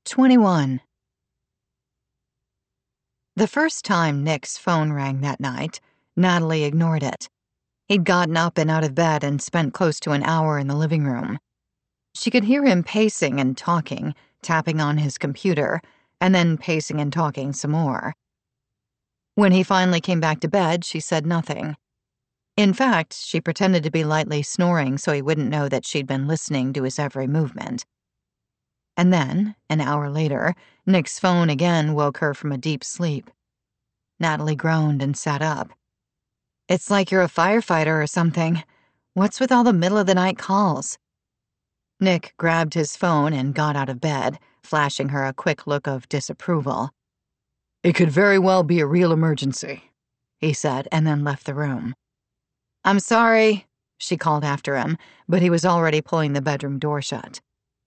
21. The first time Nick's phone rang that night, Natalie ignored it. He'd gotten up and out of bed and spent close to an hour in the living room. She could hear him pacing and talking, tapping on his computer, and then pacing and talking some more. When he finally came back to bed, she said nothing. In fact, she pretended to be lightly snoring so he wouldn't know that she'd been listening to his every movement. And then, an hour later, Nick's phone again woke her from a deep sleep. Natalie groaned and sat up. "It's like you're a firefighter or something. What's with all the middle-of-the-night calls?" Nick grabbed his phone and got out of bed, flashing her a quick look of disapproval. "It could very well be a real emergency," he said, and then left the room. "I'm sorry," she called after him, but he was already pulling the bedroom door shut.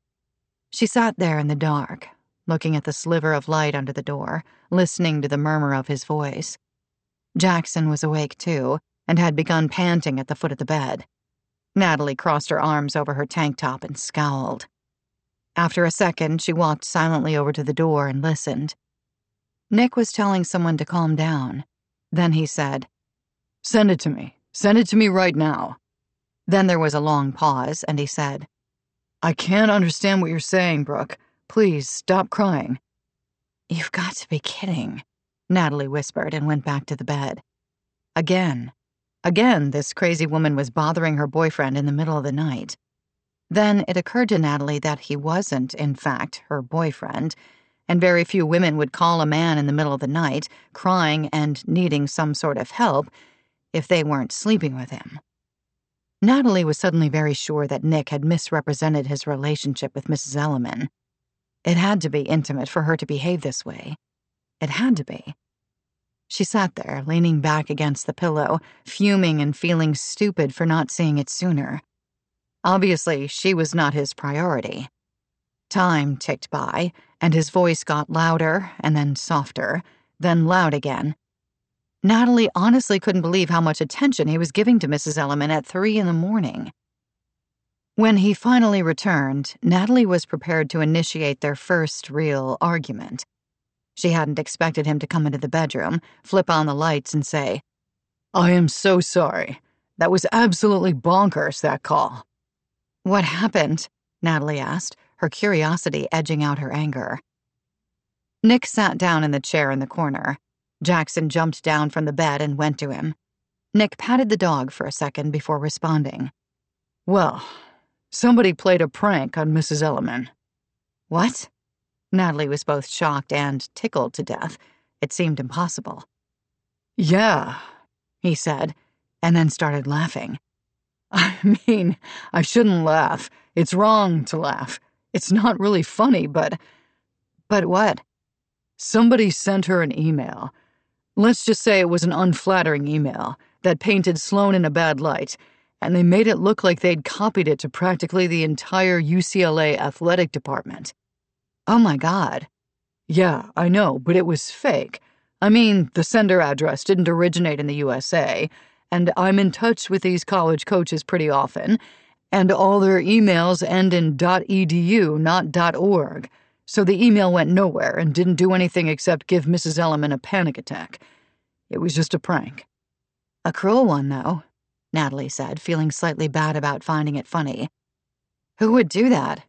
She sat there in the dark, looking at the sliver of light under the door, listening to the murmur of his voice. Jackson was awake too, and had begun panting at the foot of the bed. Natalie crossed her arms over her tank top and scowled. After a second, she walked silently over to the door and listened. Nick was telling someone to calm down. Then he said, "Send it to me. Send it to me right now." Then there was a long pause, and he said, "I can't understand what you're saying, Brooke. Please, stop crying." "You've got to be kidding," Natalie whispered and went back to the bed. Again, this crazy woman was bothering her boyfriend in the middle of the night. Then it occurred to Natalie that he wasn't, in fact, her boyfriend, and very few women would call a man in the middle of the night, crying and needing some sort of help, if they weren't sleeping with him. Natalie was suddenly very sure that Nick had misrepresented his relationship with Mrs. Elliman. It had to be intimate for her to behave this way. It had to be. She sat there, leaning back against the pillow, fuming and feeling stupid for not seeing it sooner. Obviously, she was not his priority. Time ticked by, and his voice got louder and then softer, then loud again. Natalie honestly couldn't believe how much attention he was giving to Mrs. Elliman at 3 a.m. When he finally returned, Natalie was prepared to initiate their first real argument. She hadn't expected him to come into the bedroom, flip on the lights, and say, "I am so sorry. That was absolutely bonkers, that call." "What happened?" Natalie asked, her curiosity edging out her anger. Nick sat down in the chair in the corner. Jackson jumped down from the bed and went to him. Nick patted the dog for a second before responding. "Well, somebody played a prank on Mrs. Elliman." "What?" Natalie was both shocked and tickled to death. It seemed impossible. "Yeah," he said, and then started laughing. "I mean, I shouldn't laugh. It's wrong to laugh. It's not really funny, but..." "But what?" "Somebody sent her an email. Let's just say it was an unflattering email that painted Sloan in a bad light, and they made it look like they'd copied it to practically the entire UCLA athletic department." "Oh my God." "Yeah, I know, but it was fake. I mean, the sender address didn't originate in the USA, and I'm in touch with these college coaches pretty often, and all their emails end in .edu, not .org. So the email went nowhere and didn't do anything except give Mrs. Elliman a panic attack. It was just a prank." "A cruel one, though," Natalie said, feeling slightly bad about finding it funny. "Who would do that?"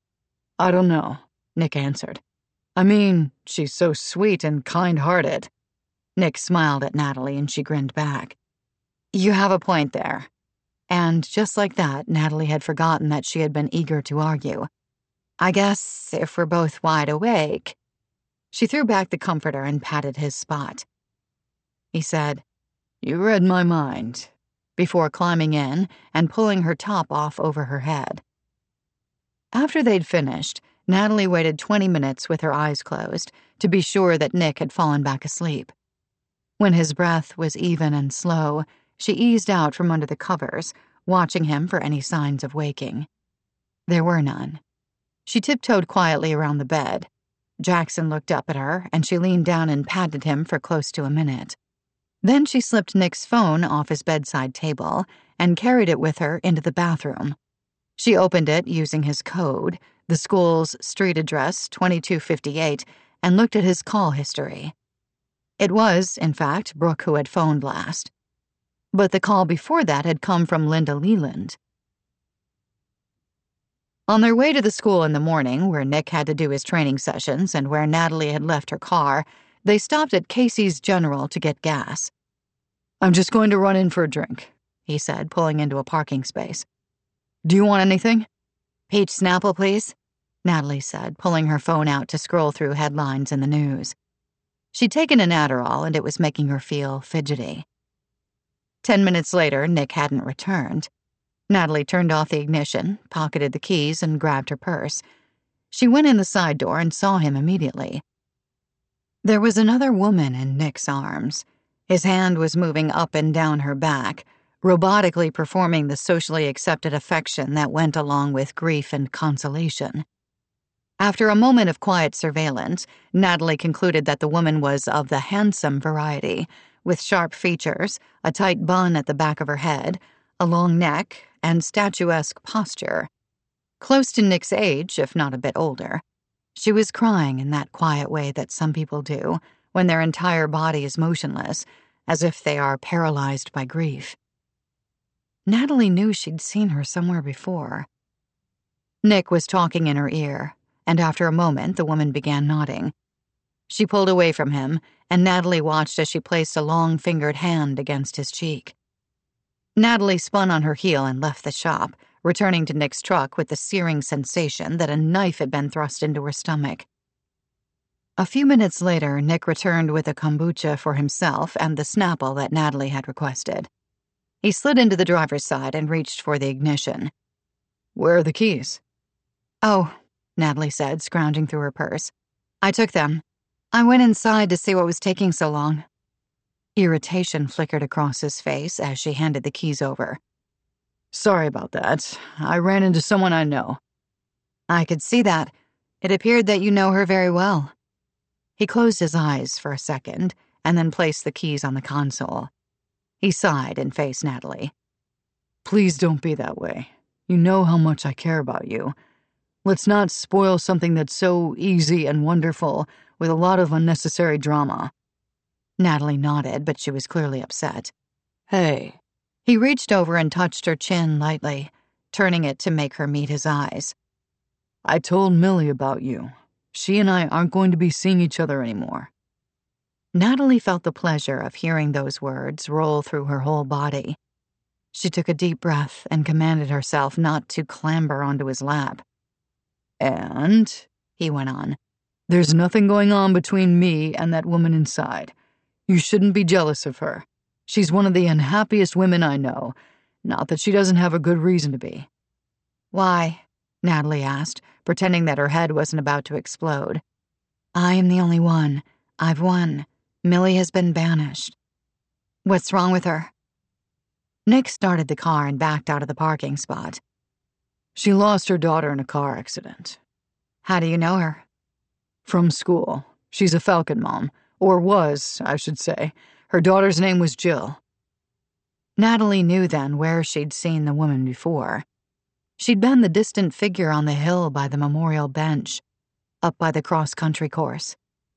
"I don't know," Nick answered. "I mean, she's so sweet and kind-hearted." Nick smiled at Natalie and she grinned back. "You have a point there." And just like that, Natalie had forgotten that she had been eager to argue. "I guess if we're both wide awake..." She threw back the comforter and patted his spot. He said, "You read my mind," before climbing in and pulling her top off over her head. After they'd finished, Natalie waited 20 minutes with her eyes closed to be sure that Nick had fallen back asleep. When his breath was even and slow, she eased out from under the covers, watching him for any signs of waking. There were none. She tiptoed quietly around the bed. Jackson looked up at her, and she leaned down and patted him for close to a minute. Then she slipped Nick's phone off his bedside table and carried it with her into the bathroom. She opened it using his code, the school's street address, 2258, and looked at his call history. It was, in fact, Brooke who had phoned last. But the call before that had come from Linda Leland. On their way to the school in the morning, where Nick had to do his training sessions and where Natalie had left her car, they stopped at Casey's General to get gas. "I'm just going to run in for a drink," he said, pulling into a parking space. "Do you want anything?" "Peach Snapple, please," Natalie said, pulling her phone out to scroll through headlines in the news. She'd taken an Adderall, and it was making her feel fidgety. 10 minutes later, Nick hadn't returned. Natalie turned off the ignition, pocketed the keys, and grabbed her purse. She went in the side door and saw him immediately. There was another woman in Nick's arms. His hand was moving up and down her back, robotically performing the socially accepted affection that went along with grief and consolation. After a moment of quiet surveillance, Natalie concluded that the woman was of the handsome variety, with sharp features, a tight bun at the back of her head, a long neck, and statuesque posture. Close to Nick's age, if not a bit older. She was crying in that quiet way that some people do, when their entire body is motionless, as if they are paralyzed by grief. Natalie knew she'd seen her somewhere before. Nick was talking in her ear, and after a moment the woman began nodding. She pulled away from him, and Natalie watched as she placed a long-fingered hand against his cheek. Natalie spun on her heel and left the shop, returning to Nick's truck with the searing sensation that a knife had been thrust into her stomach. A few minutes later, Nick returned with a kombucha for himself and the Snapple that Natalie had requested. He slid into the driver's side and reached for the ignition. "Where are the keys?" "Oh," Natalie said, scrounging through her purse. "I took them. I went inside to see what was taking so long." Irritation flickered across his face as she handed the keys over. "Sorry about that. I ran into someone I know." "I could see that. It appeared that you know her very well." He closed his eyes for a second and then placed the keys on the console. He sighed and faced Natalie. "Please don't be that way. You know how much I care about you. Let's not spoil something that's so easy and wonderful with a lot of unnecessary drama." Natalie nodded, but she was clearly upset. "Hey." He reached over and touched her chin lightly, turning it to make her meet his eyes. "I told Millie about you. She and I aren't going to be seeing each other anymore." Natalie felt the pleasure of hearing those words roll through her whole body. She took a deep breath and commanded herself not to clamber onto his lap. "And," he went on, "there's nothing going on between me and that woman inside. You shouldn't be jealous of her. She's one of the unhappiest women I know. Not that she doesn't have a good reason to be." "Why?" Natalie asked, pretending that her head wasn't about to explode. "I am the only one. I've won. Millie has been banished." "What's wrong with her?" Nick started the car and backed out of the parking spot. "She lost her daughter in a car accident." "How do you know her?" "From school. She's a Falcon mom. Or was, I should say. Her daughter's name was Jill." Natalie knew then where she'd seen the woman before. She'd been the distant figure on the hill by the memorial bench, up by the cross-country course.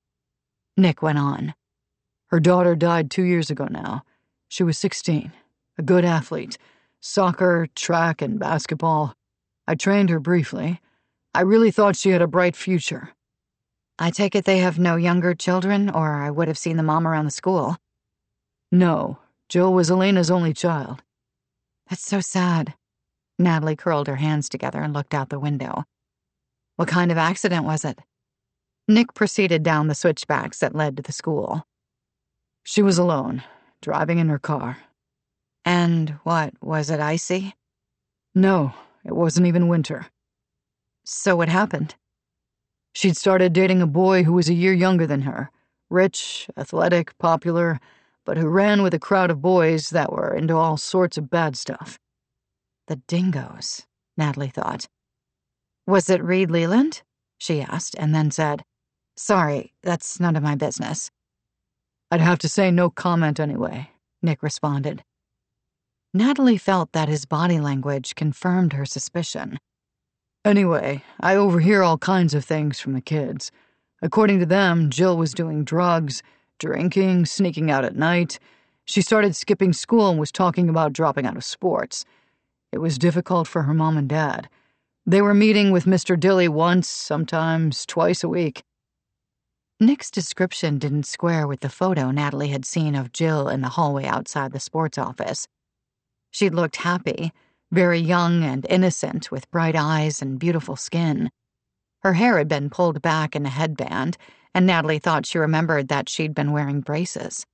Nick went on. "Her daughter died 2 years ago now. She was 16, a good athlete. Soccer, track, and basketball. I trained her briefly. I really thought she had a bright future." "I take it they have no younger children, or I would have seen the mom around the school." "No, Jill was Elena's only child." "That's so sad." Natalie curled her hands together and looked out the window. "What kind of accident was it?" Nick proceeded down the switchbacks that led to the school. "She was alone, driving in her car." "And what, was it icy?" "No, it wasn't even winter." "So what happened?" "She'd started dating a boy who was a year younger than her. Rich, athletic, popular, but who ran with a crowd of boys that were into all sorts of bad stuff." "The dingoes," Natalie thought. "Was it Reed Leland?" she asked, and then said, "Sorry, that's none of my business." "I'd have to say no comment anyway," Nick responded. Natalie felt that his body language confirmed her suspicion. Anyway, I overhear all kinds of things from the kids. According to them, Jill was doing drugs, drinking, sneaking out at night. She started skipping school and was talking about dropping out of sports. It was difficult for her mom and dad. They were meeting with Mr. Dilly once, sometimes twice a week. Nick's description didn't square with the photo Natalie had seen of Jill in the hallway outside the sports office. She'd looked happy, very young and innocent, with bright eyes and beautiful skin. Her hair had been pulled back in a headband, and Natalie thought she remembered that she'd been wearing braces.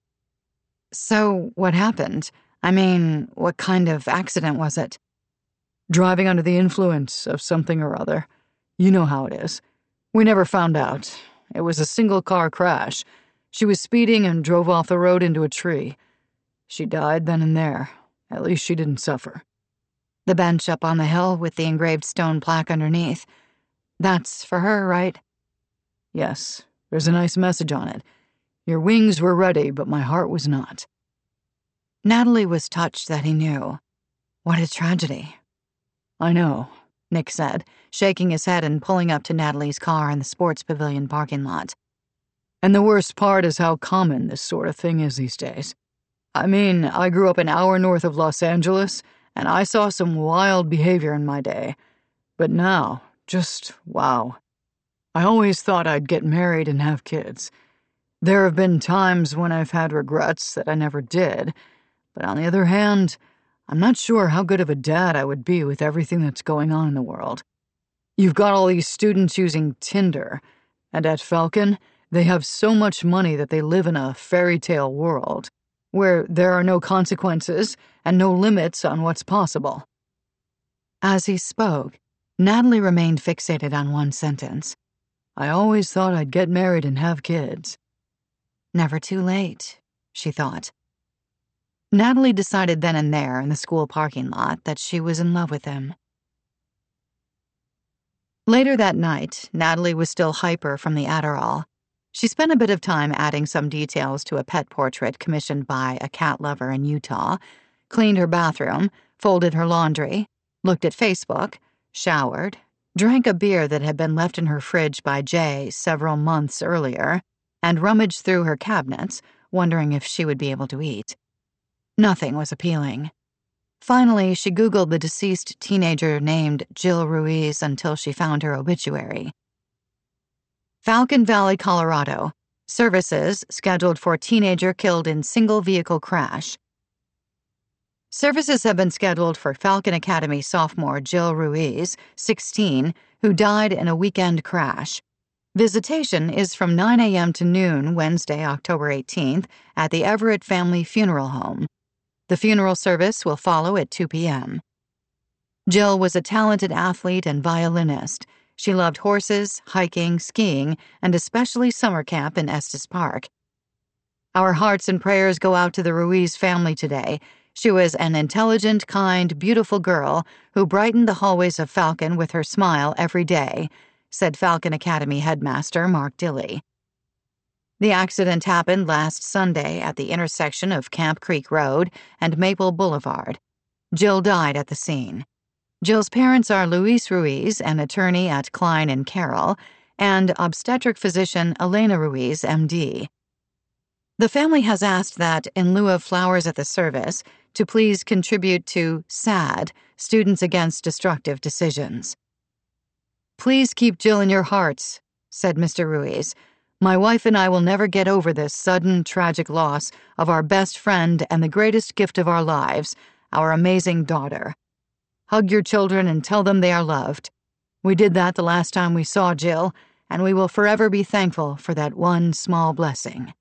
So, what happened? I mean, what kind of accident was it? Driving under the influence of something or other. You know how it is. We never found out. It was a single-car crash. She was speeding and drove off the road into a tree. She died then and there. At least she didn't suffer. The bench up on the hill with the engraved stone plaque underneath. That's for her, right? Yes, there's a nice message on it. Your wings were ready, but my heart was not. Natalie was touched that he knew. What a tragedy. I know, Nick said, shaking his head and pulling up to Natalie's car in the sports pavilion parking lot. And the worst part is how common this sort of thing is these days. I mean, I grew up an hour north of Los Angeles, and I saw some wild behavior in my day. But now, just wow. I always thought I'd get married and have kids. There have been times when I've had regrets that I never did, but on the other hand, I'm not sure how good of a dad I would be with everything that's going on in the world. You've got all these students using Tinder, and at Falcon, they have so much money that they live in a fairy tale world, where there are no consequences and no limits on what's possible. As he spoke, Natalie remained fixated on one sentence. I always thought I'd get married and have kids. Never too late, she thought. Natalie decided then and there in the school parking lot that she was in love with him. Later that night, Natalie was still hyper from the Adderall. She spent a bit of time adding some details to a pet portrait commissioned by a cat lover in Utah, cleaned her bathroom, folded her laundry, looked at Facebook, showered, drank a beer that had been left in her fridge by Jay several months earlier, and rummaged through her cabinets, wondering if she would be able to eat. Nothing was appealing. Finally, she Googled the deceased teenager named Jill Ruiz until she found her obituary. Falcon Valley, Colorado. Services scheduled for teenager killed in single-vehicle crash. Services have been scheduled for Falcon Academy sophomore Jill Ruiz, 16, who died in a weekend crash. Visitation is from 9 a.m. to noon Wednesday, October 18th, at the Everett Family Funeral Home. The funeral service will follow at 2 p.m. Jill was a talented athlete and violinist. She loved horses, hiking, skiing, and especially summer camp in Estes Park. Our hearts and prayers go out to the Ruiz family today. She was an intelligent, kind, beautiful girl who brightened the hallways of Falcon with her smile every day, said Falcon Academy headmaster Mark Dilly. The accident happened last Sunday at the intersection of Camp Creek Road and Maple Boulevard. Jill died at the scene. Jill's parents are Luis Ruiz, an attorney at Klein & Carroll, and obstetric physician Elena Ruiz, MD. The family has asked that, in lieu of flowers at the service, to please contribute to SAD, Students Against Destructive Decisions. Please keep Jill in your hearts, said Mr. Ruiz. My wife and I will never get over this sudden, tragic loss of our best friend and the greatest gift of our lives, our amazing daughter. Hug your children and tell them they are loved. We did that the last time we saw Jill, and we will forever be thankful for that one small blessing.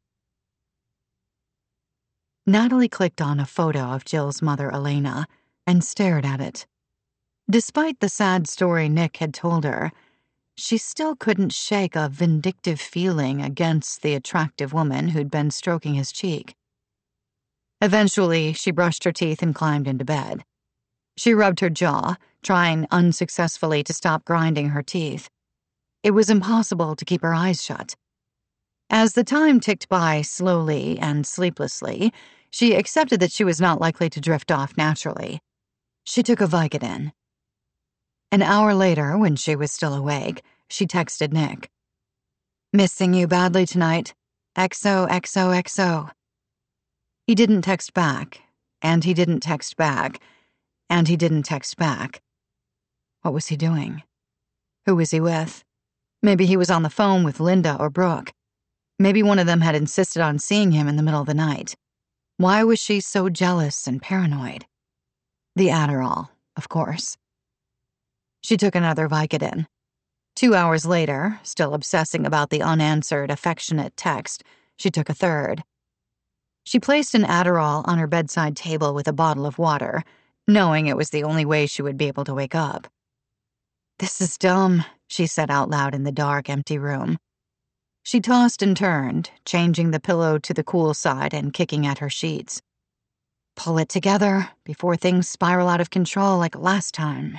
Natalie clicked on a photo of Jill's mother, Elena, and stared at it. Despite the sad story Nick had told her, she still couldn't shake a vindictive feeling against the attractive woman who'd been stroking his cheek. Eventually, she brushed her teeth and climbed into bed. She rubbed her jaw, trying unsuccessfully to stop grinding her teeth. It was impossible to keep her eyes shut. As the time ticked by slowly and sleeplessly, she accepted that she was not likely to drift off naturally. She took a Vicodin. An hour later, when she was still awake, she texted Nick. "Missing you badly tonight. XOXOXO." He didn't text back, and he didn't text back, and he didn't text back. What was he doing? Who was he with? Maybe he was on the phone with Linda or Brooke. Maybe one of them had insisted on seeing him in the middle of the night. Why was she so jealous and paranoid? The Adderall, of course. She took another Vicodin. 2 hours later, still obsessing about the unanswered, affectionate text, she took a third. She placed an Adderall on her bedside table with a bottle of water, knowing it was the only way she would be able to wake up. "This is dumb," she said out loud in the dark, empty room. She tossed and turned, changing the pillow to the cool side and kicking at her sheets. Pull it together before things spiral out of control like last time.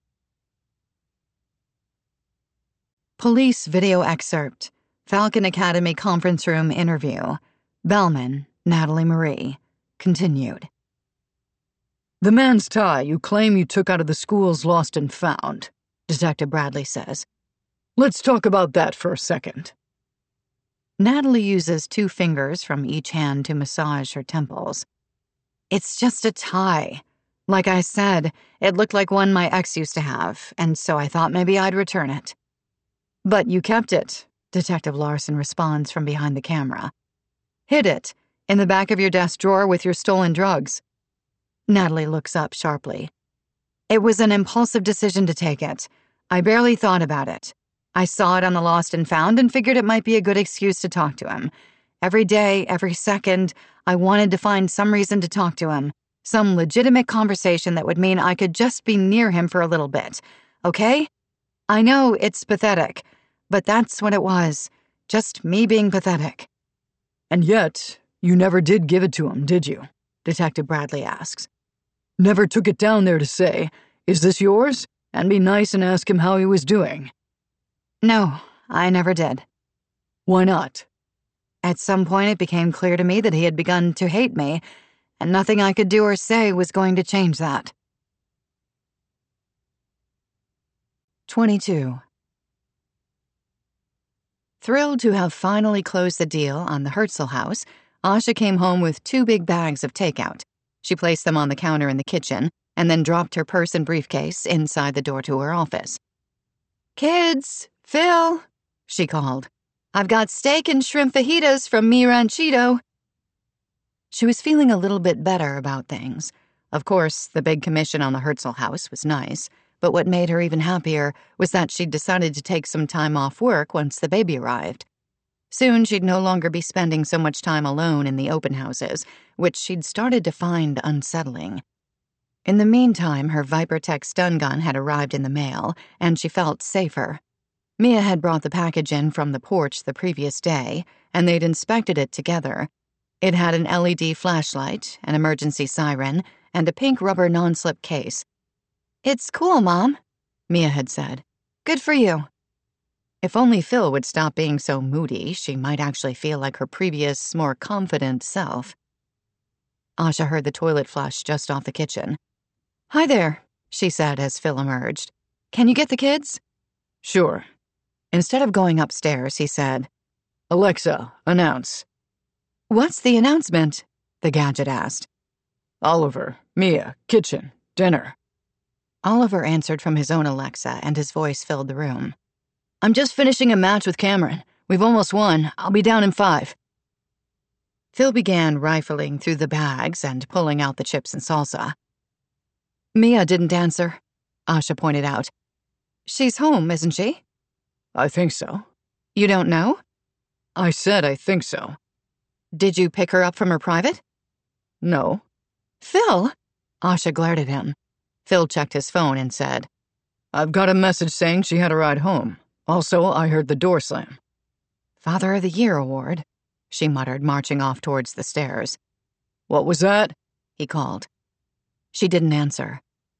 Police video excerpt. Falcon Academy conference room interview. Bellman, Natalie Marie. Continued. "The man's tie you claim you took out of the school's lost and found," Detective Bradley says. "Let's talk about that for a second." Natalie uses 2 fingers from each hand to massage her temples. "It's just a tie. Like I said, it looked like one my ex used to have, and so I thought maybe I'd return it." "But you kept it," Detective Larson responds from behind the camera. "Hid it in the back of your desk drawer with your stolen drugs." Natalie looks up sharply. "It was an impulsive decision to take it. I barely thought about it. I saw it on the Lost and Found and figured it might be a good excuse to talk to him. Every day, every second, I wanted to find some reason to talk to him. Some legitimate conversation that would mean I could just be near him for a little bit. Okay? I know it's pathetic, but that's what it was. Just me being pathetic." "And yet, you never did give it to him, did you?" Detective Bradley asks. "Never took it down there to say, 'Is this yours?' and be nice and ask him how he was doing?" "No, I never did." "Why not?" "At some point it became clear to me that he had begun to hate me, and nothing I could do or say was going to change that." 22. Thrilled to have finally closed the deal on the Herzl house, Asha came home with 2 big bags of takeout. She placed them on the counter in the kitchen, and then dropped her purse and briefcase inside the door to her office. "Kids, Phil," she called. "I've got steak and shrimp fajitas from Mi Ranchito." She was feeling a little bit better about things. Of course, the big commission on the Herzl house was nice, but what made her even happier was that she'd decided to take some time off work once the baby arrived. Soon she'd no longer be spending so much time alone in the open houses, which she'd started to find unsettling. In the meantime, her Vipertech stun gun had arrived in the mail, and she felt safer. Mia had brought the package in from the porch the previous day, and they'd inspected it together. It had an LED flashlight, an emergency siren, and a pink rubber non-slip case. "It's cool, Mom," Mia had said. "Good for you." If only Phil would stop being so moody, she might actually feel like her previous, more confident self. Asha heard the toilet flush just off the kitchen. "Hi there," she said as Phil emerged. "Can you get the kids?" "Sure." Instead of going upstairs, he said, "Alexa, announce." "What's the announcement?" the gadget asked. "Oliver, Mia, kitchen, dinner." Oliver answered from his own Alexa, and his voice filled the room. "I'm just finishing a match with Cameron. We've almost won. I'll be down in 5. Phil began rifling through the bags and pulling out the chips and salsa. "Mia didn't answer," Asha pointed out. "She's home, isn't she?" "I think so." "You don't know?" "I said I think so." "Did you pick her up from her private?" "No." "Phil?" Asha glared at him. Phil checked his phone and said, "I've got a message saying she had a ride home. Also, I heard the door slam." "Father of the Year award," she muttered, marching off towards the stairs. "What was that?" he called. She didn't answer.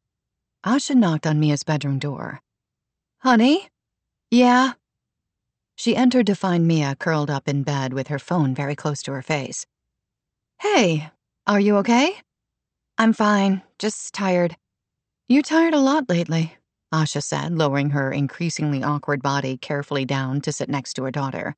Asha knocked on Mia's bedroom door. "Honey?" "Yeah?" She entered to find Mia curled up in bed with her phone very close to her face. "Hey, are you okay?" "I'm fine, just tired." "You tired a lot lately," Asha said, lowering her increasingly awkward body carefully down to sit next to her daughter.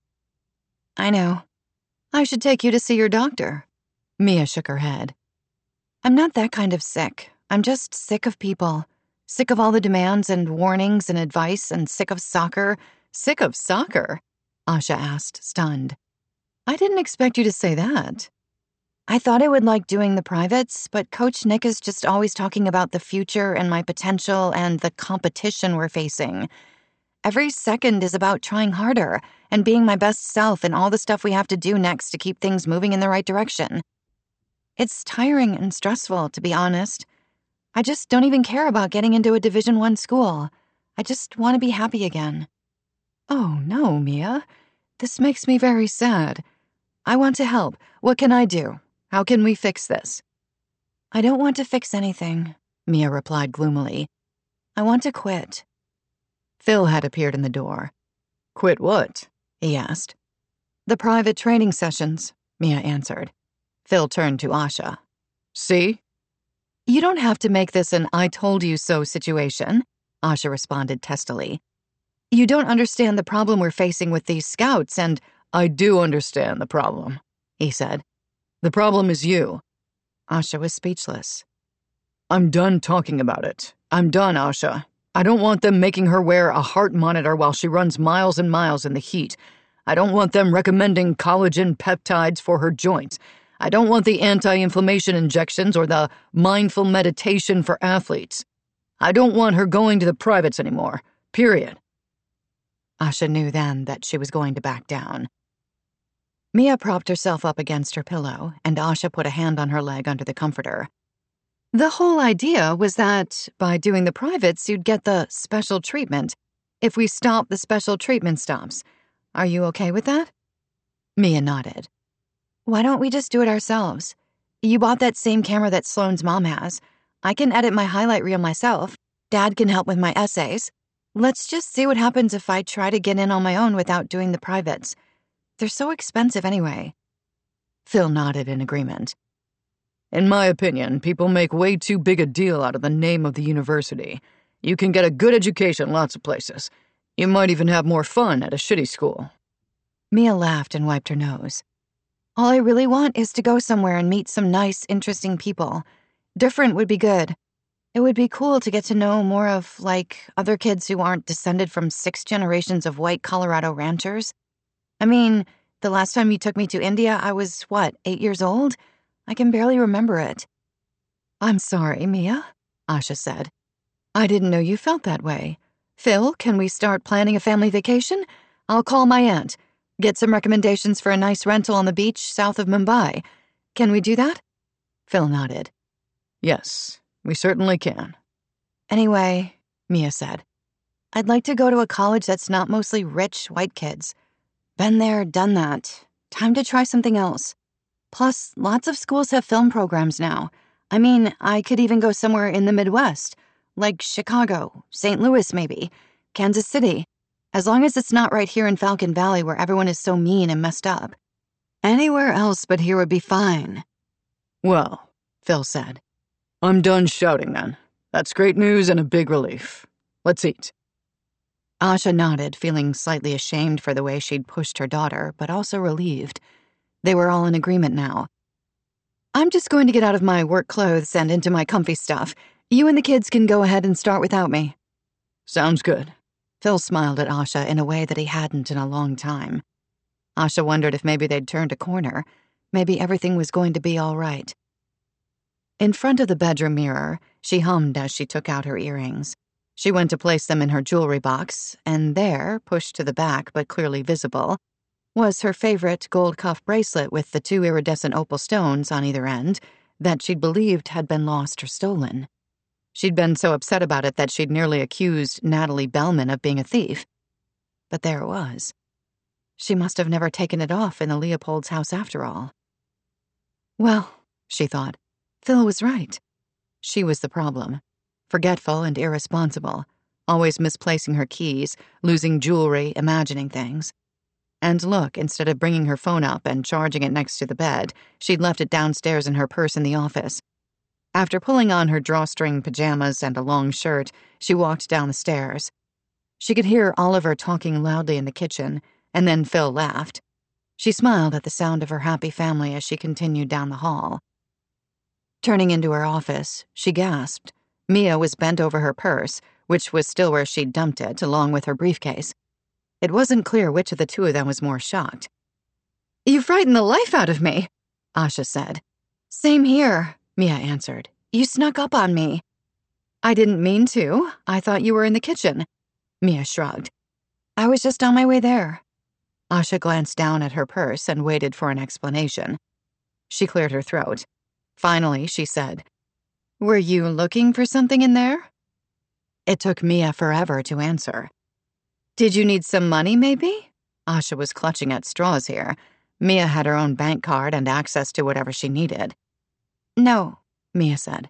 I know. I should take you to see your doctor. Mia shook her head. I'm not that kind of sick. I'm just sick of people. Sick of all the demands and warnings and advice, and sick of soccer. Sick of soccer? Asha asked, stunned. I didn't expect you to say that. I thought I would like doing the privates, but Coach Nick is just always talking about the future and my potential and the competition we're facing. Every second is about trying harder and being my best self and all the stuff we have to do next to keep things moving in the right direction. It's tiring and stressful, to be honest. I just don't even care about getting into a Division I school. I just want to be happy again. Oh, no, Mia. This makes me very sad. I want to help. What can I do? How can we fix this? I don't want to fix anything, Mia replied gloomily. I want to quit. Phil had appeared in the door. Quit what? He asked. The private training sessions, Mia answered. Phil turned to Asha. See? You don't have to make this an I told you so situation, Asha responded testily. You don't understand the problem we're facing with these scouts, and I do understand the problem, he said. The problem is you. Asha was speechless. I'm done talking about it. I'm done, Asha. I don't want them making her wear a heart monitor while she runs miles and miles in the heat. I don't want them recommending collagen peptides for her joints. I don't want the anti-inflammation injections or the mindful meditation for athletes. I don't want her going to the privates anymore. Period. Asha knew then that she was going to back down. Mia propped herself up against her pillow, and Asha put a hand on her leg under the comforter. The whole idea was that, by doing the privates, you'd get the special treatment. If we stop, the special treatment stops. Are you okay with that? Mia nodded. Why don't we just do it ourselves? You bought that same camera that Sloane's mom has. I can edit my highlight reel myself. Dad can help with my essays. Let's just see what happens if I try to get in on my own without doing the privates. They're so expensive anyway. Phil nodded in agreement. In my opinion, people make way too big a deal out of the name of the university. You can get a good education lots of places. You might even have more fun at a shitty school. Mia laughed and wiped her nose. All I really want is to go somewhere and meet some nice, interesting people. Different would be good. It would be cool to get to know more of, other kids who aren't descended from 6 generations of white Colorado ranchers. I mean, the last time you took me to India, I was, 8 years old? I can barely remember it. I'm sorry, Mia, Asha said. I didn't know you felt that way. Phil, can we start planning a family vacation? I'll call my aunt. Get some recommendations for a nice rental on the beach south of Mumbai. Can we do that? Phil nodded. Yes, we certainly can. Anyway, Mia said, I'd like to go to a college that's not mostly rich white kids. Been there, done that. Time to try something else. Plus, lots of schools have film programs now. I mean, I could even go somewhere in the Midwest, like Chicago, St. Louis maybe, Kansas City, as long as it's not right here in Falcon Valley where everyone is so mean and messed up. Anywhere else but here would be fine. Well, Phil said, I'm done shouting then. That's great news and a big relief. Let's eat. Asha nodded, feeling slightly ashamed for the way she'd pushed her daughter, but also relieved. They were all in agreement now. I'm just going to get out of my work clothes and into my comfy stuff. You and the kids can go ahead and start without me. Sounds good. Phil smiled at Asha in a way that he hadn't in a long time. Asha wondered if maybe they'd turned a corner. Maybe everything was going to be all right. In front of the bedroom mirror, she hummed as she took out her earrings. She went to place them in her jewelry box, and there, pushed to the back but clearly visible, was her favorite gold cuff bracelet with the 2 iridescent opal stones on either end that she'd believed had been lost or stolen. She'd been so upset about it that she'd nearly accused Natalie Bellman of being a thief. But there it was. She must have never taken it off in the Leopold's house after all. Well, she thought, Phil was right. She was the problem. Forgetful and irresponsible, always misplacing her keys, losing jewelry, imagining things. And look, instead of bringing her phone up and charging it next to the bed, she'd left it downstairs in her purse in the office. After pulling on her drawstring pajamas and a long shirt, she walked down the stairs. She could hear Oliver talking loudly in the kitchen, and then Phil laughed. She smiled at the sound of her happy family as she continued down the hall. Turning into her office, she gasped. Mia was bent over her purse, which was still where she'd dumped it, along with her briefcase. It wasn't clear which of the two of them was more shocked. "You frightened the life out of me," Asha said. "Same here," Mia answered. "You snuck up on me." "I didn't mean to. I thought you were in the kitchen." Mia shrugged. "I was just on my way there." Asha glanced down at her purse and waited for an explanation. She cleared her throat. Finally, she said, "Were you looking for something in there?" It took Mia forever to answer. "Did you need some money, maybe?" Asha was clutching at straws here. Mia had her own bank card and access to whatever she needed. "No," Mia said.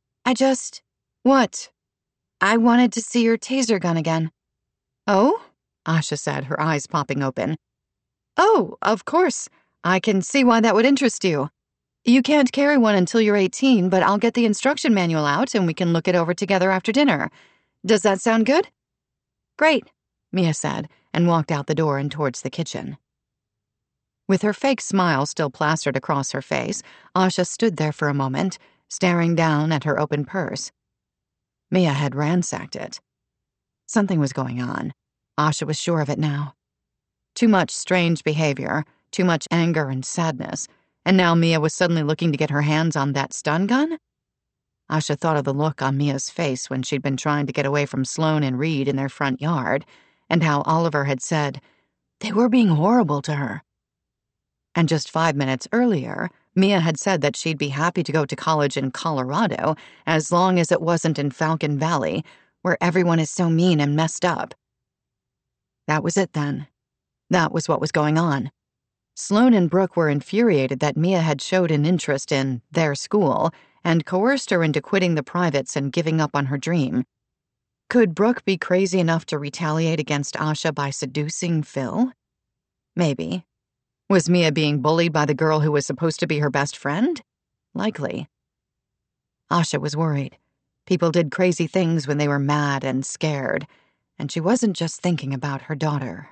What? "I wanted to see your taser gun again." "Oh?" Asha said, her eyes popping open. "Oh, of course. I can see why that would interest you. You can't carry one until you're 18, but I'll get the instruction manual out and we can look it over together after dinner. Does that sound good?" "Great," Mia said, and walked out the door and towards the kitchen. With her fake smile still plastered across her face, Asha stood there for a moment, staring down at her open purse. Mia had ransacked it. Something was going on. Asha was sure of it now. Too much strange behavior, too much anger and sadness, and now Mia was suddenly looking to get her hands on that stun gun? Asha thought of the look on Mia's face when she'd been trying to get away from Sloane and Reed in their front yard, and how Oliver had said, they were being horrible to her. And just 5 minutes earlier, Mia had said that she'd be happy to go to college in Colorado as long as it wasn't in Falcon Valley, where everyone is so mean and messed up. That was it then. That was what was going on. Sloane and Brooke were infuriated that Mia had showed an interest in their school and coerced her into quitting the privates and giving up on her dream. Could Brooke be crazy enough to retaliate against Asha by seducing Phil? Maybe. Was Mia being bullied by the girl who was supposed to be her best friend? Likely. Asha was worried. People did crazy things when they were mad and scared, and she wasn't just thinking about her daughter.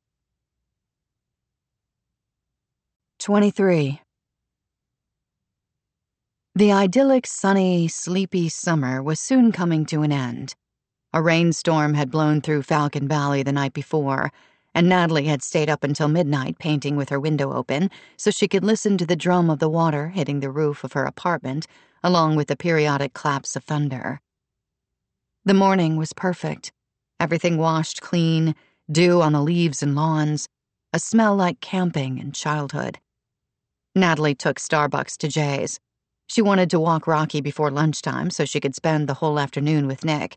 23. The idyllic, sunny, sleepy summer was soon coming to an end. A rainstorm had blown through Falcon Valley the night before, and Natalie had stayed up until midnight painting with her window open so she could listen to the drum of the water hitting the roof of her apartment, along with the periodic claps of thunder. The morning was perfect. Everything washed clean, dew on the leaves and lawns, a smell like camping and childhood. Natalie took Starbucks to Jay's. She wanted to walk Rocky before lunchtime so she could spend the whole afternoon with Nick.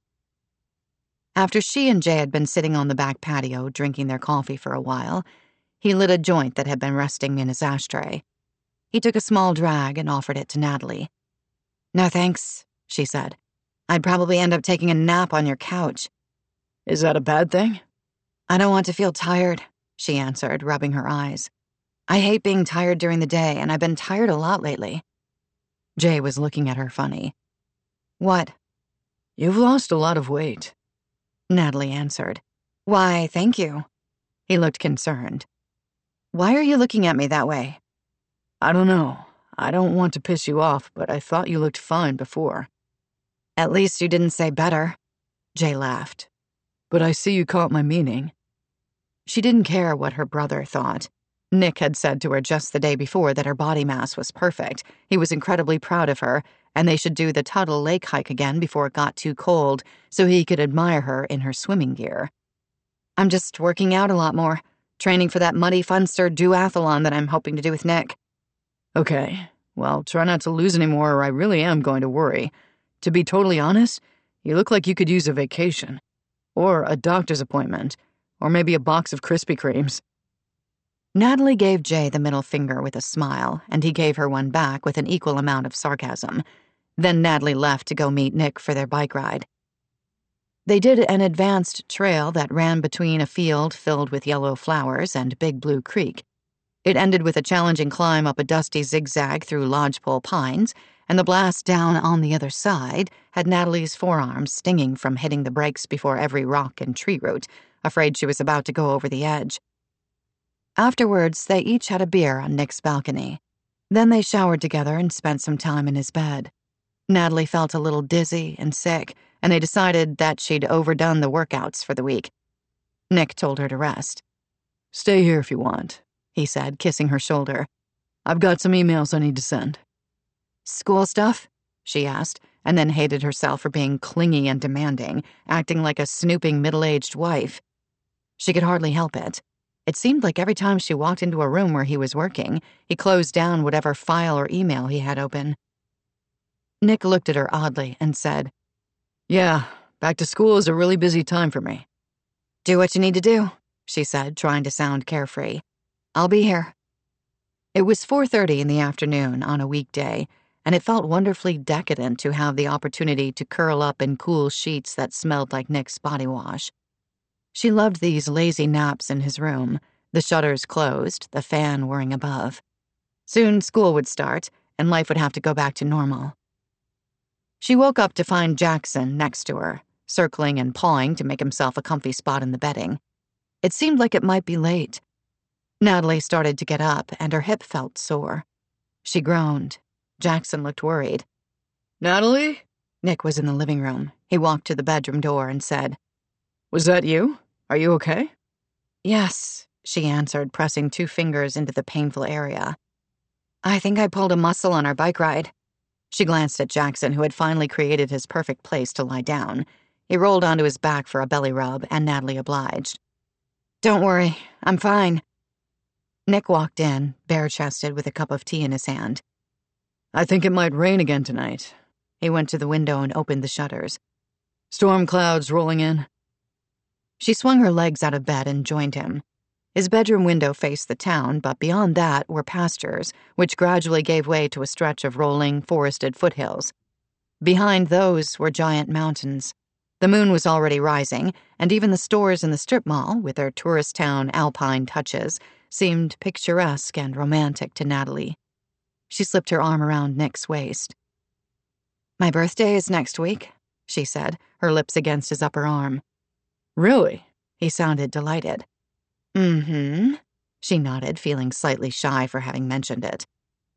After she and Jay had been sitting on the back patio drinking their coffee for a while, he lit a joint that had been resting in his ashtray. He took a small drag and offered it to Natalie. "No thanks," she said. "I'd probably end up taking a nap on your couch." "Is that a bad thing?" "I don't want to feel tired," she answered, rubbing her eyes. "I hate being tired during the day, and I've been tired a lot lately." Jay was looking at her funny. "What?" "You've lost a lot of weight," Natalie answered. "Why, thank you." He looked concerned. "Why are you looking at me that way?" "I don't know. I don't want to piss you off, but I thought you looked fine before." "At least you didn't say better." Jay laughed. "But I see you caught my meaning." She didn't care what her brother thought. Nick had said to her just the day before that her body mass was perfect. He was incredibly proud of her, and they should do the Tuttle Lake hike again before it got too cold so he could admire her in her swimming gear. "I'm just working out a lot more, training for that Muddy Funster duathlon that I'm hoping to do with Nick." "Okay, well, try not to lose any more or I really am going to worry. To be totally honest, you look like you could use a vacation. Or a doctor's appointment. Or maybe a box of Krispy Kremes." Natalie gave Jay the middle finger with a smile, and he gave her one back with an equal amount of sarcasm. Then Natalie left to go meet Nick for their bike ride. They did an advanced trail that ran between a field filled with yellow flowers and Big Blue Creek. It ended with a challenging climb up a dusty zigzag through lodgepole pines, and the blast down on the other side had Natalie's forearms stinging from hitting the brakes before every rock and tree root, afraid she was about to go over the edge. Afterwards, they each had a beer on Nick's balcony. Then they showered together and spent some time in his bed. Natalie felt a little dizzy and sick, and they decided that she'd overdone the workouts for the week. Nick told her to rest. "Stay here if you want," he said, kissing her shoulder. "I've got some emails I need to send." "School stuff?" she asked, and then hated herself for being clingy and demanding, acting like a snooping middle-aged wife. She could hardly help it. It seemed like every time she walked into a room where he was working, he closed down whatever file or email he had open. Nick looked at her oddly and said, "Yeah, back to school is a really busy time for me." "Do what you need to do," she said, trying to sound carefree. "I'll be here." It was 4:30 in the afternoon on a weekday, and it felt wonderfully decadent to have the opportunity to curl up in cool sheets that smelled like Nick's body wash. She loved these lazy naps in his room, the shutters closed, the fan whirring above. Soon school would start, and life would have to go back to normal. She woke up to find Jackson next to her, circling and pawing to make himself a comfy spot in the bedding. It seemed like it might be late. Natalie started to get up, and her hip felt sore. She groaned. Jackson looked worried. "Natalie?" Nick was in the living room. He walked to the bedroom door and said, "Was that you? Are you okay?" "Yes," she answered, pressing 2 fingers into the painful area. "I think I pulled a muscle on our bike ride." She glanced at Jackson, who had finally created his perfect place to lie down. He rolled onto his back for a belly rub, and Natalie obliged. "Don't worry, I'm fine." Nick walked in, bare-chested with a cup of tea in his hand. "I think it might rain again tonight." He went to the window and opened the shutters. "Storm clouds rolling in." She swung her legs out of bed and joined him. His bedroom window faced the town, but beyond that were pastures, which gradually gave way to a stretch of rolling, forested foothills. Behind those were giant mountains. The moon was already rising, and even the stores in the strip mall, with their tourist town alpine touches, seemed picturesque and romantic to Natalie. She slipped her arm around Nick's waist. "My birthday is next week," she said, her lips against his upper arm. "Really?" He sounded delighted. "Mm-hmm," she nodded, feeling slightly shy for having mentioned it.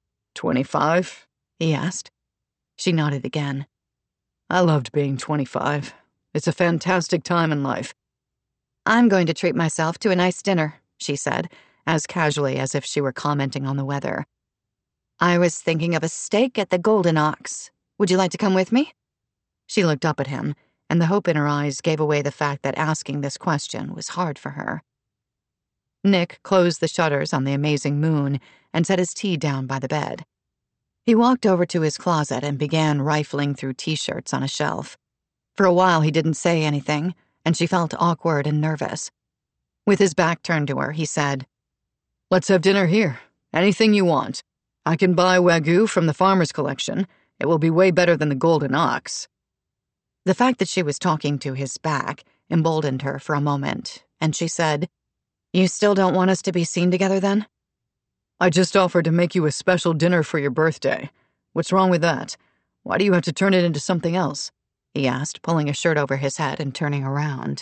25? He asked. She nodded again. "I loved being 25. It's a fantastic time in life." "I'm going to treat myself to a nice dinner," she said, as casually as if she were commenting on the weather. "I was thinking of a steak at the Golden Ox. Would you like to come with me?" She looked up at him, and the hope in her eyes gave away the fact that asking this question was hard for her. Nick closed the shutters on the amazing moon and set his tea down by the bed. He walked over to his closet and began rifling through t-shirts on a shelf. For a while he didn't say anything, and she felt awkward and nervous. With his back turned to her, he said, "Let's have dinner here. Anything you want. I can buy Wagyu from the farmer's collection. It will be way better than the Golden Ox." The fact that she was talking to his back emboldened her for a moment, and she said, "You still don't want us to be seen together, then?" "I just offered to make you a special dinner for your birthday. What's wrong with that? Why do you have to turn it into something else?" he asked, pulling a shirt over his head and turning around.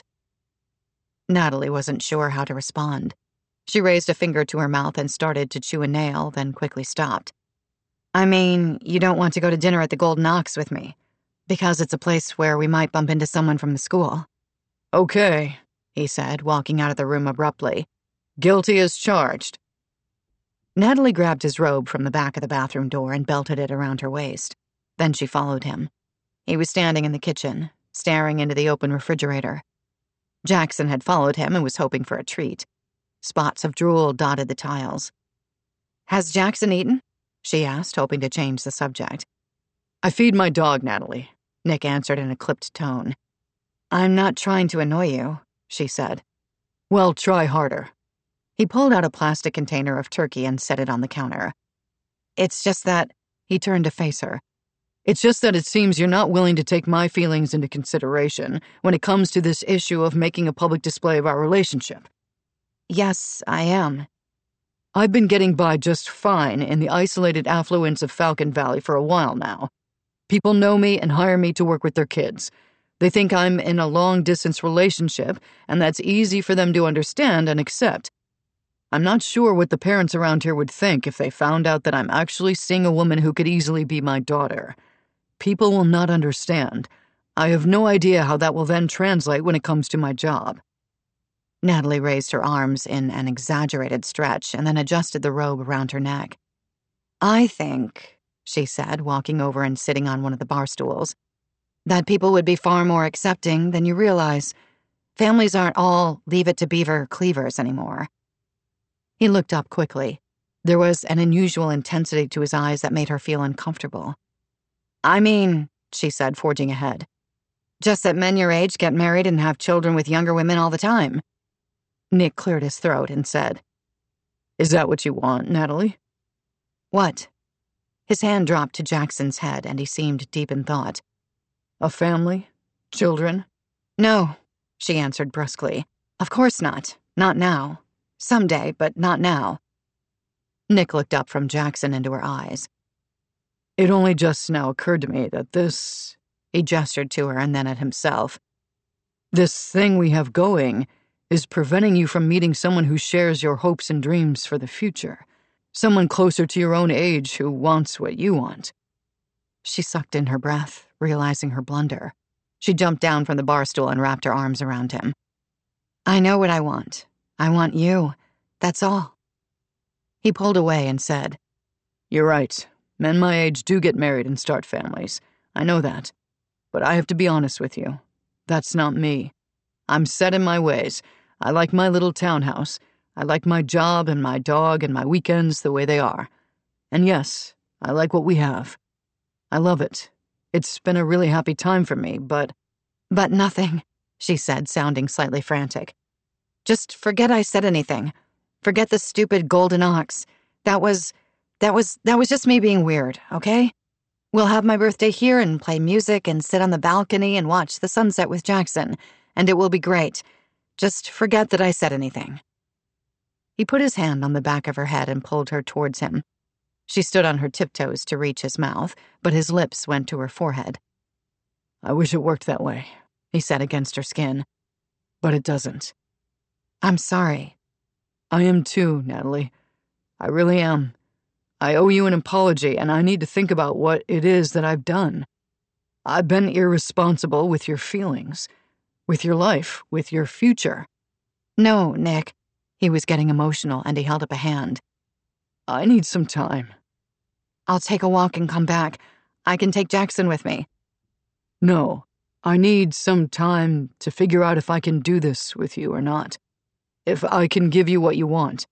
Natalie wasn't sure how to respond. She raised a finger to her mouth and started to chew a nail, then quickly stopped. "I mean, you don't want to go to dinner at the Golden Ox with me, because it's a place where we might bump into someone from the school." "Okay," he said, walking out of the room abruptly. "Guilty as charged." Natalie grabbed his robe from the back of the bathroom door and belted it around her waist. Then she followed him. He was standing in the kitchen, staring into the open refrigerator. Jackson had followed him and was hoping for a treat. Spots of drool dotted the tiles. "Has Jackson eaten?" she asked, hoping to change the subject. "I feed my dog, Natalie," Nick answered in a clipped tone. "I'm not trying to annoy you," she said. "Well, try harder." He pulled out a plastic container of turkey and set it on the counter. "It's just that," he turned to face her. "It's just that it seems you're not willing to take my feelings into consideration when it comes to this issue of making a public display of our relationship." "Yes, I am." I've been getting by just fine in the isolated affluence of Falcon Valley for a while now. People know me and hire me to work with their kids. They think I'm in a long-distance relationship, and that's easy for them to understand and accept. I'm not sure what the parents around here would think if they found out that I'm actually seeing a woman who could easily be my daughter. People will not understand. I have no idea how that will then translate when it comes to my job." Natalie raised her arms in an exaggerated stretch and then adjusted the robe around her neck. "I think," she said, walking over and sitting on one of the bar stools, "that people would be far more accepting than you realize. Families aren't all leave it to Beaver cleavers anymore." He looked up quickly. There was an unusual intensity to his eyes that made her feel uncomfortable. "I mean," she said, forging ahead, "just that men your age get married and have children with younger women all the time." Nick cleared his throat and said, "Is that what you want, Natalie?" "What?" His hand dropped to Jackson's head, and he seemed deep in thought. "A family? Children?" "No," she answered brusquely. "Of course not. Not now. Someday, but not now." Nick looked up from Jackson into her eyes. "It only just now occurred to me that this," he gestured to her and then at himself, "this thing we have going is preventing you from meeting someone who shares your hopes and dreams for the future. Someone closer to your own age who wants what you want." She sucked in her breath, realizing her blunder. She jumped down from the bar stool and wrapped her arms around him. "I know what I want. I want you. That's all." He pulled away and said, "You're right. Men my age do get married and start families. I know that. But I have to be honest with you. That's not me. I'm set in my ways. I like my little townhouse. I like my job and my dog and my weekends the way they are. And yes, I like what we have. I love it. It's been a really happy time for me, but..." "But nothing," she said, sounding slightly frantic. "Just forget I said anything. Forget the stupid golden ox. That was just me being weird, okay? We'll have my birthday here and play music and sit on the balcony and watch the sunset with Jackson, and it will be great. Just forget that I said anything." He put his hand on the back of her head and pulled her towards him. She stood on her tiptoes to reach his mouth, but his lips went to her forehead. "I wish it worked that way," he said against her skin. "But it doesn't." "I'm sorry." "I am too, Natalie. I really am. I owe you an apology, and I need to think about what it is that I've done. I've been irresponsible with your feelings, with your life, with your future." "No, Nick." He was getting emotional, and he held up a hand. "I need some time." "I'll take a walk and come back. I can take Jackson with me." "No, I need some time to figure out if I can do this with you or not. If I can give you what you want.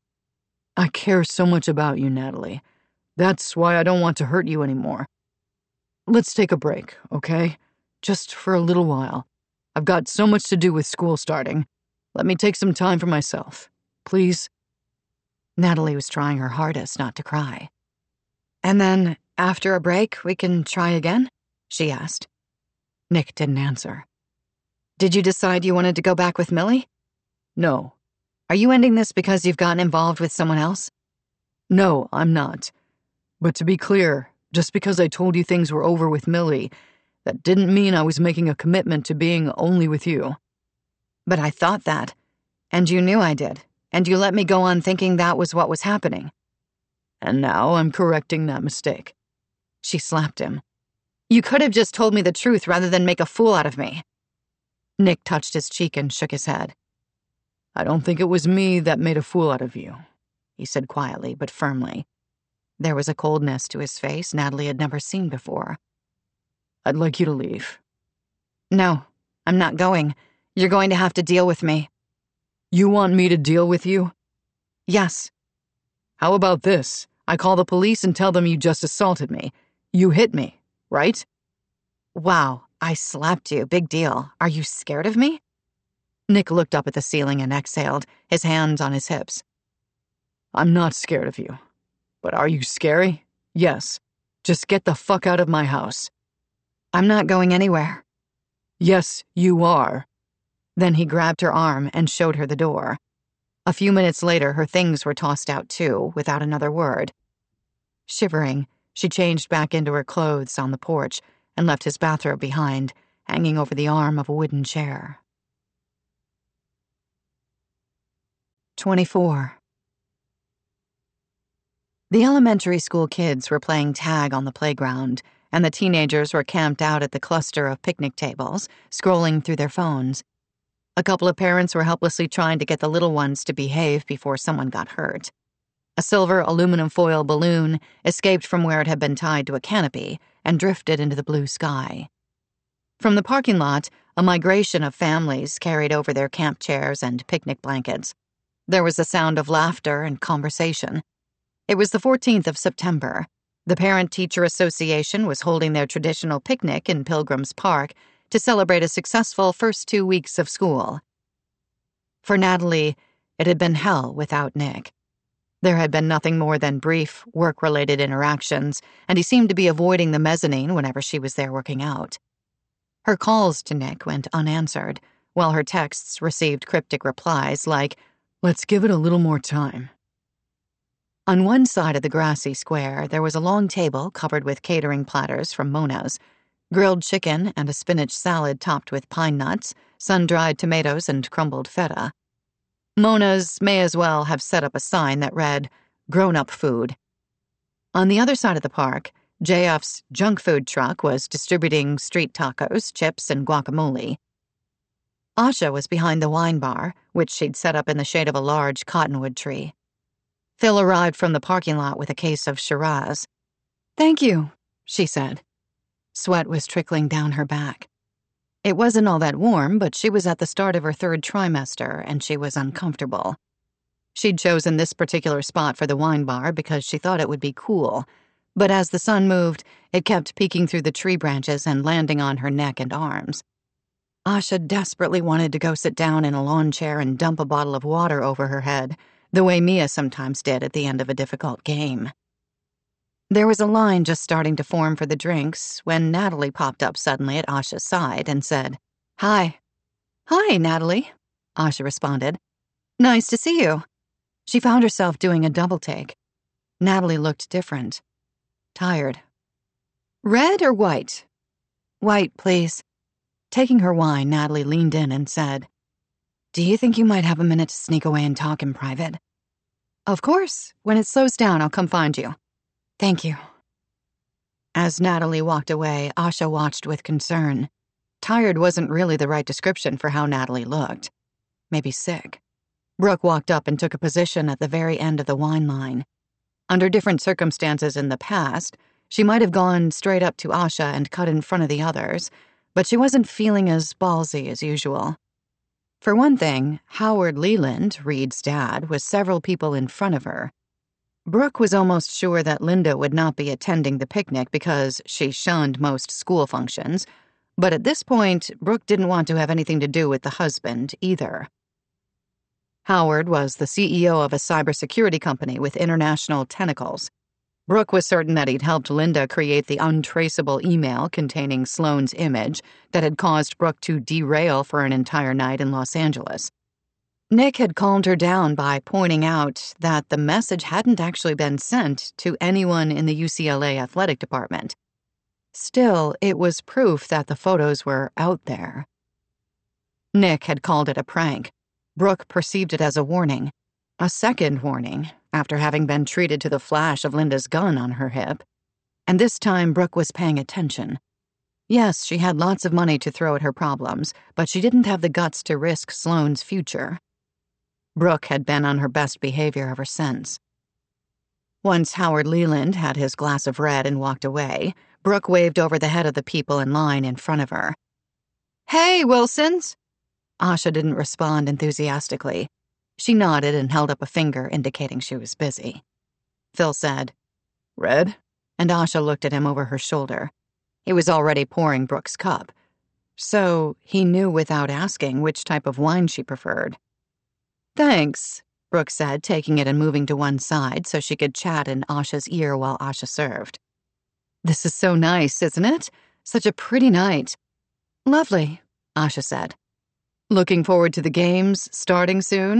I care so much about you, Natalie. That's why I don't want to hurt you anymore. Let's take a break, okay? Just for a little while. I've got so much to do with school starting. Let me take some time for myself. Please?" Natalie was trying her hardest not to cry. "And then, after a break, we can try again?" she asked. Nick didn't answer. "Did you decide you wanted to go back with Millie?" "No." "Are you ending this because you've gotten involved with someone else?" "No, I'm not. But to be clear, just because I told you things were over with Millie, that didn't mean I was making a commitment to being only with you." "But I thought that. And you knew I did. And you let me go on thinking that was what was happening." "And now I'm correcting that mistake." She slapped him. "You could have just told me the truth rather than make a fool out of me." Nick touched his cheek and shook his head. "I don't think it was me that made a fool out of you," he said quietly but firmly. There was a coldness to his face Natalie had never seen before. "I'd like you to leave." "No, I'm not going. You're going to have to deal with me." "You want me to deal with you?" "Yes." "How about this? I call the police and tell them you just assaulted me. You hit me, right?" "Wow, I slapped you. Big deal. Are you scared of me?" Nick looked up at the ceiling and exhaled, his hands on his hips. "I'm not scared of you. But are you scary? Yes. Just get the fuck out of my house." "I'm not going anywhere." "Yes, you are." Then he grabbed her arm and showed her the door. A few minutes later, her things were tossed out too, without another word. Shivering, she changed back into her clothes on the porch and left his bathrobe behind, hanging over the arm of a wooden chair. 24. The elementary school kids were playing tag on the playground, and the teenagers were camped out at the cluster of picnic tables, scrolling through their phones. A couple of parents were helplessly trying to get the little ones to behave before someone got hurt. A silver aluminum foil balloon escaped from where it had been tied to a canopy and drifted into the blue sky. From the parking lot, a migration of families carried over their camp chairs and picnic blankets. There was the sound of laughter and conversation. It was the 14th of September. The Parent-Teacher Association was holding their traditional picnic in Pilgrims Park to celebrate a successful first 2 weeks of school. For Natalie, it had been hell without Nick. There had been nothing more than brief, work-related interactions, and he seemed to be avoiding the mezzanine whenever she was there working out. Her calls to Nick went unanswered, while her texts received cryptic replies like, "Let's give it a little more time." On one side of the grassy square, there was a long table covered with catering platters from Mona's, grilled chicken and a spinach salad topped with pine nuts, sun-dried tomatoes, and crumbled feta. Mona's may as well have set up a sign that read, "Grown-up food." On the other side of the park, JF's junk food truck was distributing street tacos, chips, and guacamole. Asha was behind the wine bar, which she'd set up in the shade of a large cottonwood tree. Phil arrived from the parking lot with a case of Shiraz. "Thank you," she said. Sweat was trickling down her back. It wasn't all that warm, but she was at the start of her 3rd trimester, and she was uncomfortable. She'd chosen this particular spot for the wine bar because she thought it would be cool, but as the sun moved, it kept peeking through the tree branches and landing on her neck and arms. Asha desperately wanted to go sit down in a lawn chair and dump a bottle of water over her head, the way Mia sometimes did at the end of a difficult game. There was a line just starting to form for the drinks when Natalie popped up suddenly at Asha's side and said, "Hi." "Hi, Natalie," Asha responded. "Nice to see you." She found herself doing a double take. Natalie looked different. Tired. "Red or white?" "White, please." Taking her wine, Natalie leaned in and said, "Do you think you might have a minute to sneak away and talk in private?" "Of course. When it slows down, I'll come find you." "Thank you." As Natalie walked away, Asha watched with concern. Tired wasn't really the right description for how Natalie looked. Maybe sick. Brooke walked up and took a position at the very end of the wine line. Under different circumstances in the past, she might have gone straight up to Asha and cut in front of the others, but she wasn't feeling as ballsy as usual. For one thing, Howard Leland, Reed's dad, was several people in front of her. Brooke was almost sure that Linda would not be attending the picnic because she shunned most school functions, but at this point, Brooke didn't want to have anything to do with the husband either. Howard was the CEO of a cybersecurity company with international tentacles. Brooke was certain that he'd helped Linda create the untraceable email containing Sloane's image that had caused Brooke to derail for an entire night in Los Angeles. Nick had calmed her down by pointing out that the message hadn't actually been sent to anyone in the UCLA athletic department. Still, it was proof that the photos were out there. Nick had called it a prank. Brooke perceived it as a warning. A second warning, after having been treated to the flash of Linda's gun on her hip. And this time, Brooke was paying attention. Yes, she had lots of money to throw at her problems, but she didn't have the guts to risk Sloane's future. Brooke had been on her best behavior ever since. Once Howard Leland had his glass of red and walked away, Brooke waved over the head of the people in line in front of her. "Hey, Wilsons!" Asha didn't respond enthusiastically. She nodded and held up a finger indicating she was busy. Phil said, "Red?" And Asha looked at him over her shoulder. He was already pouring Brooke's cup. So he knew without asking which type of wine she preferred. "Thanks," Brooke said, taking it and moving to one side so she could chat in Asha's ear while Asha served. "This is so nice, isn't it? Such a pretty night." "Lovely," Asha said. "Looking forward to the games starting soon?"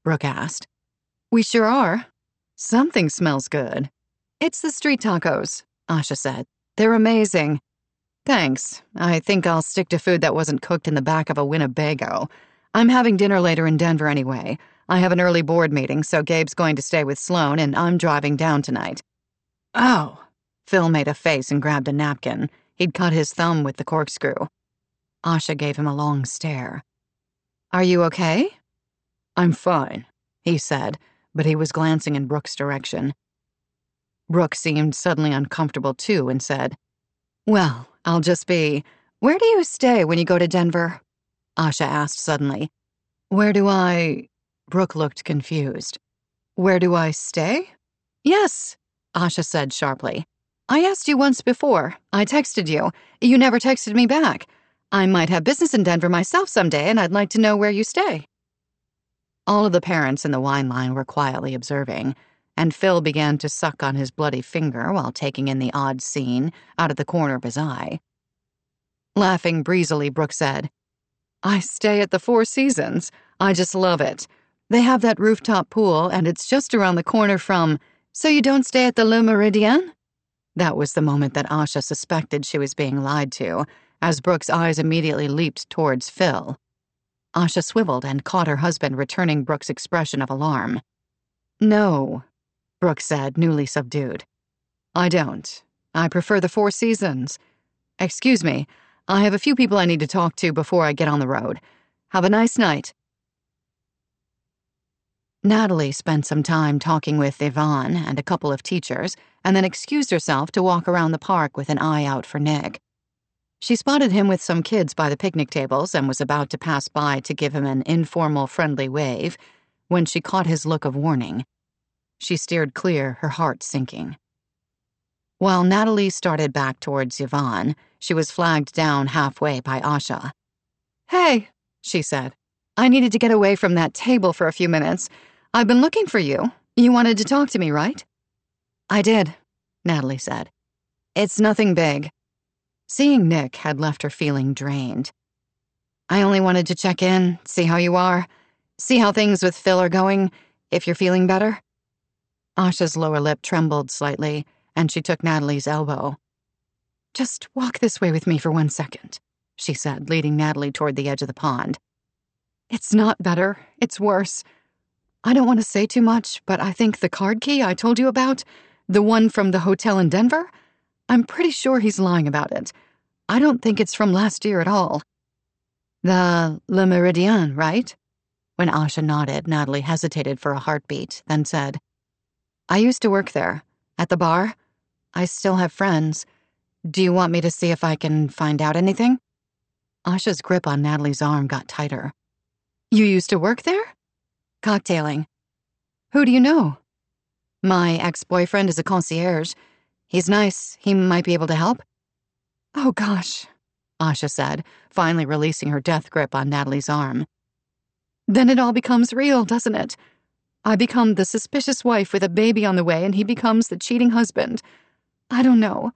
Brooke asked. We sure are. Something smells good. It's the street tacos, Asha said. They're amazing. Thanks. I think I'll stick to food that wasn't cooked in the back of a Winnebago. I'm having dinner later in Denver anyway. I have an early board meeting, so Gabe's going to stay with Sloan, and I'm driving down tonight. Oh. Phil made a face and grabbed a napkin. He'd cut his thumb with the corkscrew. Asha gave him a long stare. Are you okay? I'm fine, he said, but he was glancing in Brooke's direction. Brooke seemed suddenly uncomfortable too and said, Well, I'll just be. Where do you stay when you go to Denver? Asha asked suddenly. Where do I? Brooke looked confused. Where do I stay? Yes, Asha said sharply. I asked you once before. I texted you. You never texted me back. I might have business in Denver myself someday, and I'd like to know where you stay. All of the parents in the wine line were quietly observing, and Phil began to suck on his bloody finger while taking in the odd scene out of the corner of his eye. Laughing breezily, Brooke said, I stay at the Four Seasons. I just love it. They have that rooftop pool, and it's just around the corner from. So you don't stay at the Le Méridien? That was the moment that Asha suspected she was being lied to, as Brooke's eyes immediately leaped towards Phil. Asha swiveled and caught her husband returning Brooke's expression of alarm. No, Brooke said, newly subdued. I don't. I prefer the Four Seasons. Excuse me, I have a few people I need to talk to before I get on the road. Have a nice night. Natalie spent some time talking with Yvonne and a couple of teachers, and then excused herself to walk around the park with an eye out for Nick. She spotted him with some kids by the picnic tables and was about to pass by to give him an informal, friendly wave when she caught his look of warning. She steered clear, her heart sinking. While Natalie started back towards Yvonne, she was flagged down halfway by Asha. Hey, she said. I needed to get away from that table for a few minutes. I've been looking for you. You wanted to talk to me, right? I did, Natalie said. It's nothing big. Seeing Nick had left her feeling drained. I only wanted to check in, see how you are, see how things with Phil are going, if you're feeling better. Asha's lower lip trembled slightly, and she took Natalie's elbow. Just walk this way with me for 1 second, she said, leading Natalie toward the edge of the pond. It's not better. It's worse. I don't want to say too much, but I think the card key I told you about, the one from the hotel in Denver, I'm pretty sure he's lying about it. I don't think it's from last year at all. The Le Méridien, right? When Asha nodded, Natalie hesitated for a heartbeat, then said, I used to work there, at the bar. I still have friends. Do you want me to see if I can find out anything? Asha's grip on Natalie's arm got tighter. You used to work there? Cocktailing. Who do you know? My ex-boyfriend is a concierge. He's nice. He might be able to help. Oh, gosh, Asha said, finally releasing her death grip on Natalie's arm. Then it all becomes real, doesn't it? I become the suspicious wife with a baby on the way, and he becomes the cheating husband. I don't know.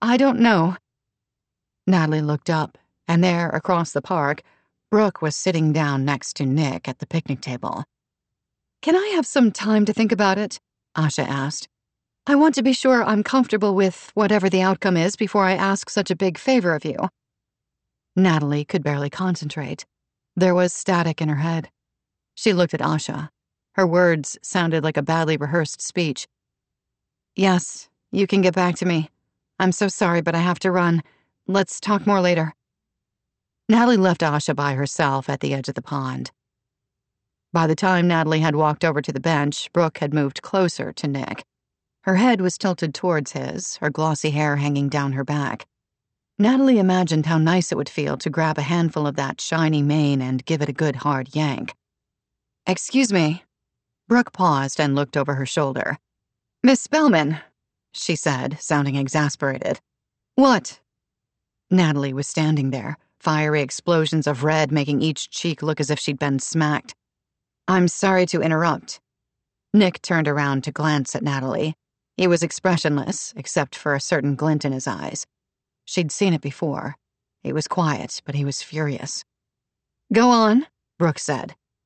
Natalie looked up, and there, across the park, Brooke was sitting down next to Nick at the picnic table. Can I have some time to think about it? Asha asked. I want to be sure I'm comfortable with whatever the outcome is before I ask such a big favor of you. Natalie could barely concentrate. There was static in her head. She looked at Asha. Her words sounded like a badly rehearsed speech. Yes, you can get back to me. I'm so sorry, but I have to run. Let's talk more later. Natalie left Asha by herself at the edge of the pond. By the time Natalie had walked over to the bench, Brooke had moved closer to Nick. Her head was tilted towards his, her glossy hair hanging down her back. Natalie imagined how nice it would feel to grab a handful of that shiny mane and give it a good hard yank. Excuse me. Brooke paused and looked over her shoulder. Miss Spellman, she said, sounding exasperated. What? Natalie was standing there, fiery explosions of red making each cheek look as if she'd been smacked. I'm sorry to interrupt. Nick turned around to glance at Natalie. He was expressionless, except for a certain glint in his eyes. She'd seen it before. He was quiet, but he was furious. Go on, Brooke said.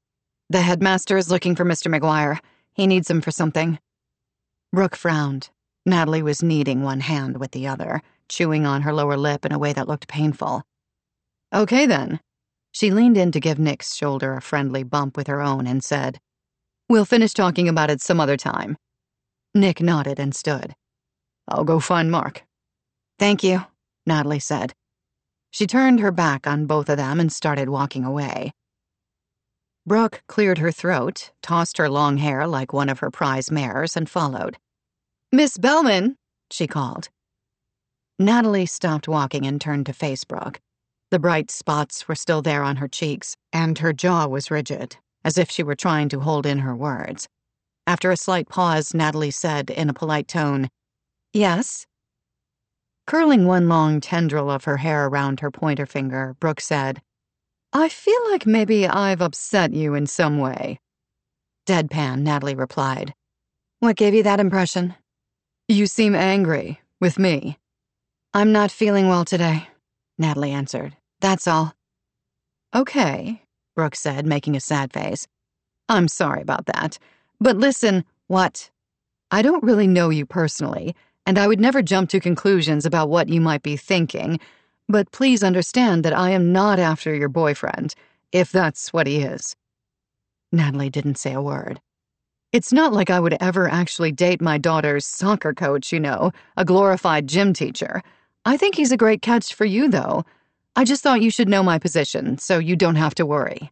The headmaster is looking for Mr. McGuire. He needs him for something. Brooke frowned. Natalie was kneading one hand with the other, chewing on her lower lip in a way that looked painful. Okay, then. She leaned in to give Nick's shoulder a friendly bump with her own and said, We'll finish talking about it some other time. Nick nodded and stood. I'll go find Mark. Thank you, Natalie said. She turned her back on both of them and started walking away. Brooke cleared her throat, tossed her long hair like one of her prize mares, and followed. Miss Bellman, she called. Natalie stopped walking and turned to face Brooke. The bright spots were still there on her cheeks, and her jaw was rigid, as if she were trying to hold in her words. After a slight pause, Natalie said in a polite tone, Yes? Curling one long tendril of her hair around her pointer finger, Brooke said, I feel like maybe I've upset you in some way. Deadpan, Natalie replied. What gave you that impression? You seem angry, with me. I'm not feeling well today, Natalie answered. That's all. Okay, Brooke said, making a sad face. I'm sorry about that. But listen, what? I don't really know you personally, and I would never jump to conclusions about what you might be thinking, but please understand that I am not after your boyfriend, if that's what he is. Natalie didn't say a word. It's not like I would ever actually date my daughter's soccer coach, a glorified gym teacher. I think he's a great catch for you, though. I just thought you should know my position, so you don't have to worry.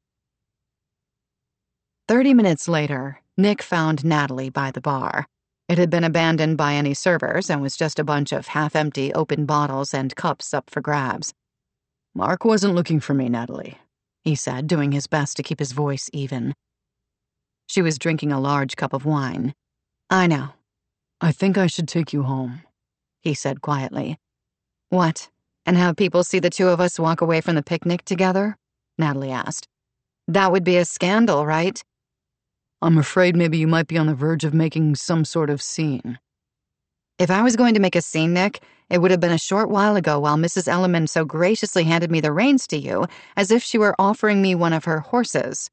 30 minutes later, Nick found Natalie by the bar. It had been abandoned by any servers and was just a bunch of half-empty open bottles and cups up for grabs. Mark wasn't looking for me, Natalie, he said, doing his best to keep his voice even. She was drinking a large cup of wine. I know. I think I should take you home, he said quietly. What? And have people see the two of us walk away from the picnic together? Natalie asked. That would be a scandal, right? I'm afraid maybe you might be on the verge of making some sort of scene. If I was going to make a scene, Nick, it would have been a short while ago while Mrs. Elliman so graciously handed me the reins to you, as if she were offering me one of her horses.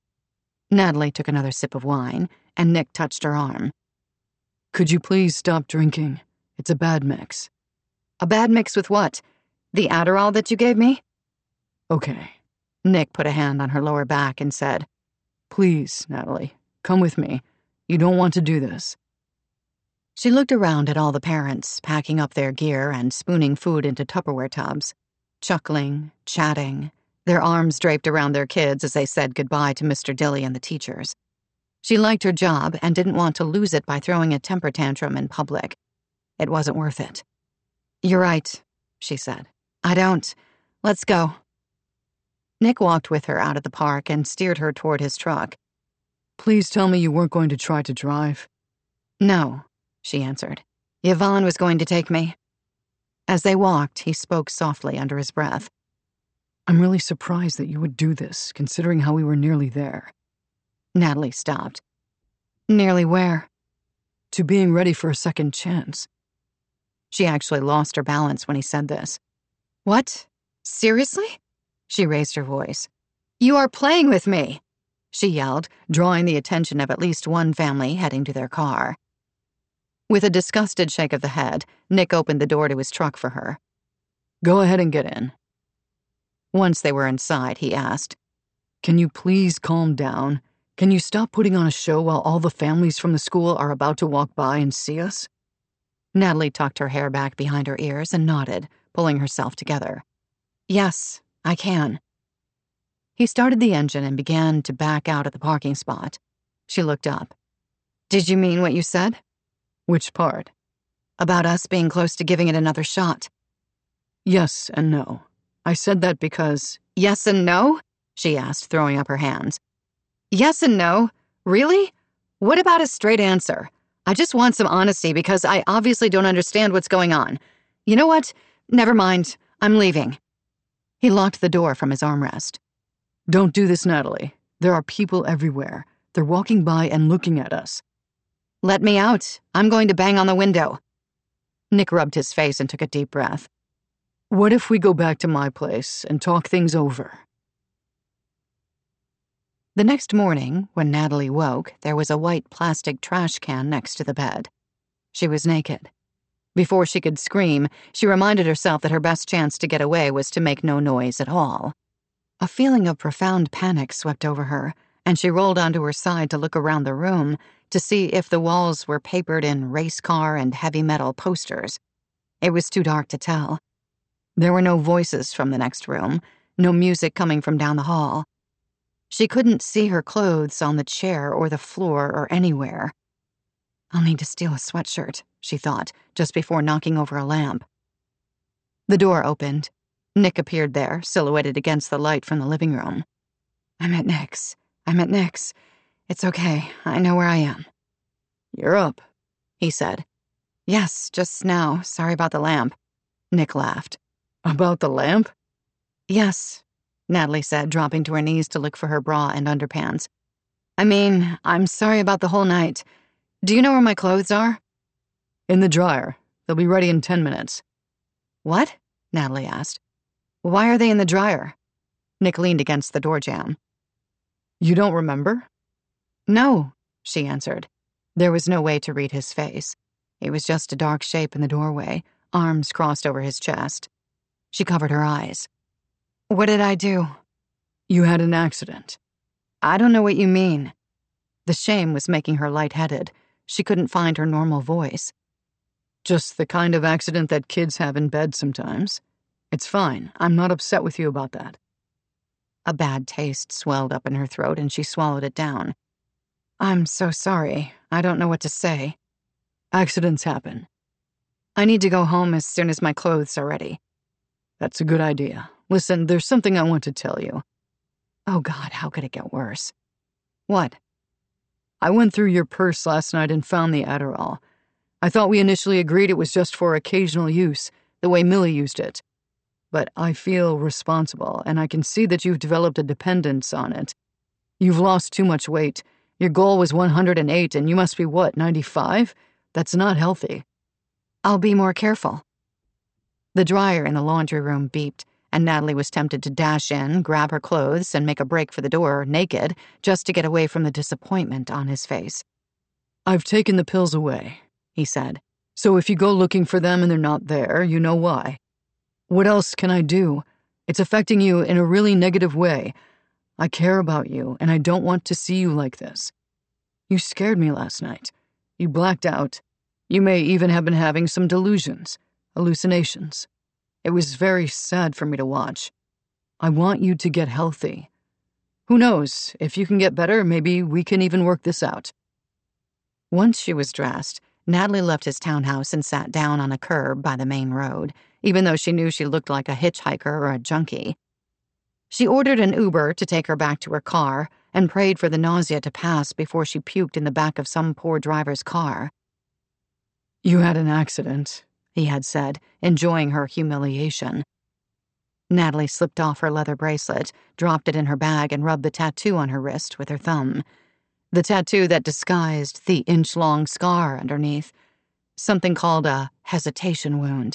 Natalie took another sip of wine, and Nick touched her arm. Could you please stop drinking? It's a bad mix. A bad mix with what? The Adderall that you gave me? Okay. Nick put a hand on her lower back and said, Please, Natalie, come with me. You don't want to do this. She looked around at all the parents, packing up their gear and spooning food into Tupperware tubs, chuckling, chatting, their arms draped around their kids as they said goodbye to Mr. Dilly and the teachers. She liked her job and didn't want to lose it by throwing a temper tantrum in public. It wasn't worth it. You're right, she said. I don't. Let's go. Nick walked with her out of the park and steered her toward his truck. Please tell me you weren't going to try to drive. No, she answered. Yvonne was going to take me. As they walked, he spoke softly under his breath. I'm really surprised that you would do this, considering how we were nearly there. Natalie stopped. Nearly where? To being ready for a second chance. She actually lost her balance when he said this. What? Seriously? She raised her voice. You are playing with me, she yelled, drawing the attention of at least one family heading to their car. With a disgusted shake of the head, Nick opened the door to his truck for her. Go ahead and get in. Once they were inside, he asked, Can you please calm down? Can you stop putting on a show while all the families from the school are about to walk by and see us? Natalie tucked her hair back behind her ears and nodded, pulling herself together. Yes, I can. He started the engine and began to back out at the parking spot. She looked up. Did you mean what you said? Which part? About us being close to giving it another shot. Yes and no. I said that because... Yes and no? She asked, throwing up her hands. Yes and no? Really? What about a straight answer? I just want some honesty because I obviously don't understand what's going on. You know what? Never mind. I'm leaving. He locked the door from his armrest. Don't do this, Natalie. There are people everywhere. They're walking by and looking at us. Let me out. I'm going to bang on the window. Nick rubbed his face and took a deep breath. What if we go back to my place and talk things over? The next morning, when Natalie woke, there was a white plastic trash can next to the bed. She was naked. Before she could scream, she reminded herself that her best chance to get away was to make no noise at all. A feeling of profound panic swept over her, and she rolled onto her side to look around the room to see if the walls were papered in race car and heavy metal posters. It was too dark to tell. There were no voices from the next room, no music coming from down the hall. She couldn't see her clothes on the chair or the floor or anywhere. I'll need to steal a sweatshirt, she thought, just before knocking over a lamp. The door opened. Nick appeared there, silhouetted against the light from the living room. I'm at Nick's. It's okay. I know where I am. You're up, he said. Yes, just now. Sorry about the lamp. Nick laughed. About the lamp? Yes, Natalie said, dropping to her knees to look for her bra and underpants. I mean, I'm sorry about the whole night. Do you know where my clothes are? In the dryer. They'll be ready in 10 minutes. What? Natalie asked. Why are they in the dryer? Nick leaned against the door jamb. You don't remember? No, she answered. There was no way to read his face. It was just a dark shape in the doorway, arms crossed over his chest. She covered her eyes. What did I do? You had an accident. I don't know what you mean. The shame was making her lightheaded. She couldn't find her normal voice. Just the kind of accident that kids have in bed sometimes. It's fine. I'm not upset with you about that. A bad taste swelled up in her throat and she swallowed it down. I'm so sorry. I don't know what to say. Accidents happen. I need to go home as soon as my clothes are ready. That's a good idea. Listen, there's something I want to tell you. Oh God, how could it get worse? What? I went through your purse last night and found the Adderall. I thought we initially agreed it was just for occasional use, the way Millie used it. But I feel responsible, and I can see that you've developed a dependence on it. You've lost too much weight. Your goal was 108, and you must be, 95? That's not healthy. I'll be more careful. The dryer in the laundry room beeped, and Natalie was tempted to dash in, grab her clothes, and make a break for the door, naked, just to get away from the disappointment on his face. I've taken the pills away, he said. So if you go looking for them and they're not there, you know why. What else can I do? It's affecting you in a really negative way. I care about you, and I don't want to see you like this. You scared me last night. You blacked out. You may even have been having some delusions, hallucinations. It was very sad for me to watch. I want you to get healthy. Who knows, if you can get better, maybe we can even work this out. Once she was dressed, Natalie left his townhouse and sat down on a curb by the main road, even though she knew she looked like a hitchhiker or a junkie. She ordered an Uber to take her back to her car and prayed for the nausea to pass before she puked in the back of some poor driver's car. You had an accident, he had said, enjoying her humiliation. Natalie slipped off her leather bracelet, dropped it in her bag, and rubbed the tattoo on her wrist with her thumb. The tattoo that disguised the inch-long scar underneath. Something called a hesitation wound.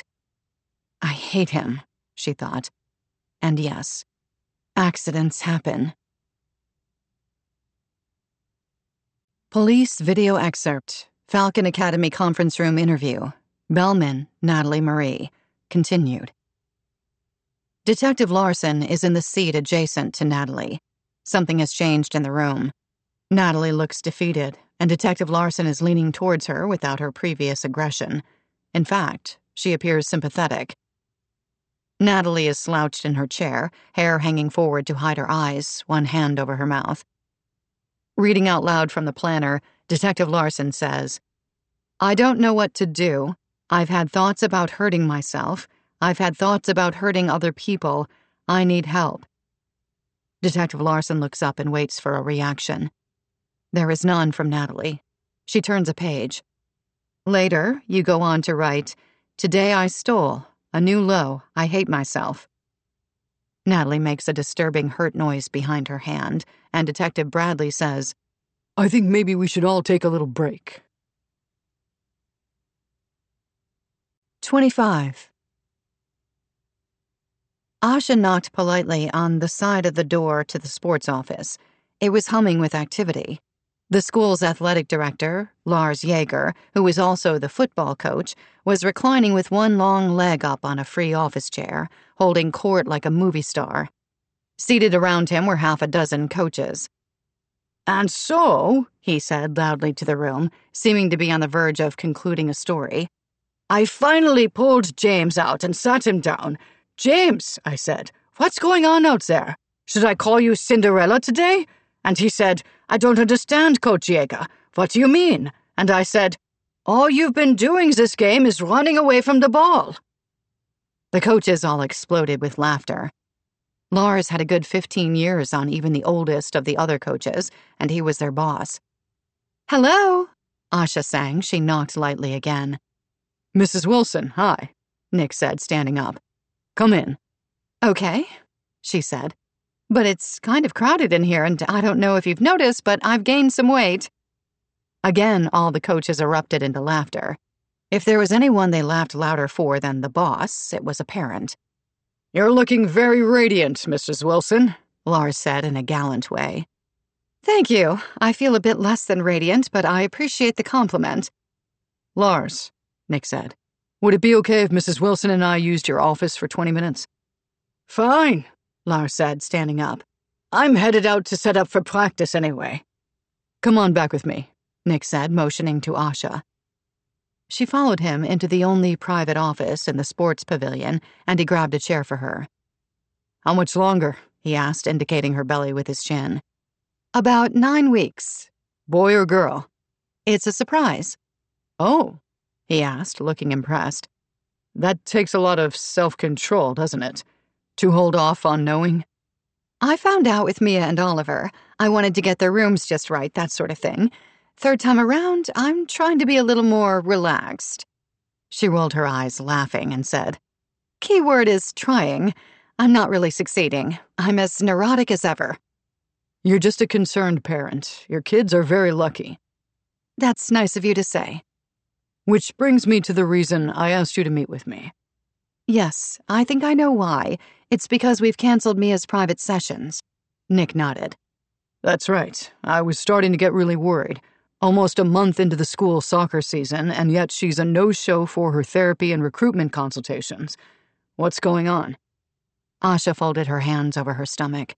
I hate him, she thought. And yes, accidents happen. Police video excerpt. Falcon Academy conference room interview. Bellman, Natalie Marie. Continued. Detective Larson is in the seat adjacent to Natalie. Something has changed in the room. Natalie looks defeated, and Detective Larson is leaning towards her without her previous aggression. In fact, she appears sympathetic. Natalie is slouched in her chair, hair hanging forward to hide her eyes, one hand over her mouth. Reading out loud from the planner, Detective Larson says, I don't know what to do. I've had thoughts about hurting myself. I've had thoughts about hurting other people. I need help. Detective Larson looks up and waits for a reaction. There is none from Natalie. She turns a page. Later, you go on to write, Today I stole. A new low. I hate myself. Natalie makes a disturbing hurt noise behind her hand, and Detective Bradley says, I think maybe we should all take a little break. 25. Asha knocked politely on the side of the door to the sports office. It was humming with activity. The school's athletic director, Lars Jaeger, who was also the football coach, was reclining with one long leg up on a free office chair, holding court like a movie star. Seated around him were half a dozen coaches. "And so," he said loudly to the room, seeming to be on the verge of concluding a story, "I finally pulled James out and sat him down. 'James,' I said, 'what's going on out there? Should I call you Cinderella today?' And he said, 'I don't understand, Coach Jaeger. What do you mean?' And I said, 'All you've been doing this game is running away from the ball.'" The coaches all exploded with laughter. Lars had a good 15 years on even the oldest of the other coaches, and he was their boss. "Hello," Asha sang. She knocked lightly again. "Mrs. Wilson, hi," Nick said, standing up. "Come in." "Okay," she said. "But it's kind of crowded in here, and I don't know if you've noticed, but I've gained some weight." Again, all the coaches erupted into laughter. If there was anyone they laughed louder for than the boss, it was apparent. "You're looking very radiant, Mrs. Wilson," Lars said in a gallant way. "Thank you. I feel a bit less than radiant, but I appreciate the compliment." "Lars," Nick said, "would it be okay if Mrs. Wilson and I used your office for 20 minutes? "Fine," Lars said, standing up. "I'm headed out to set up for practice anyway." "Come on back with me," Nick said, motioning to Asha. She followed him into the only private office in the sports pavilion, and he grabbed a chair for her. "How much longer?" he asked, indicating her belly with his chin. "About 9 weeks. Boy or girl?" "It's a surprise." "Oh," he asked, looking impressed. "That takes a lot of self-control, doesn't it? To hold off on knowing?" "I found out with Mia and Oliver. I wanted to get their rooms just right, that sort of thing. Third time around, I'm trying to be a little more relaxed." She rolled her eyes, laughing, and said, "Key word is trying. I'm not really succeeding. I'm as neurotic as ever." "You're just a concerned parent. Your kids are very lucky." "That's nice of you to say." "Which brings me to the reason I asked you to meet with me." "Yes, I think I know why. It's because we've canceled Mia's private sessions." Nick nodded. "That's right. I was starting to get really worried. Almost a month into the school soccer season, and yet she's a no-show for her therapy and recruitment consultations. What's going on?" Asha folded her hands over her stomach.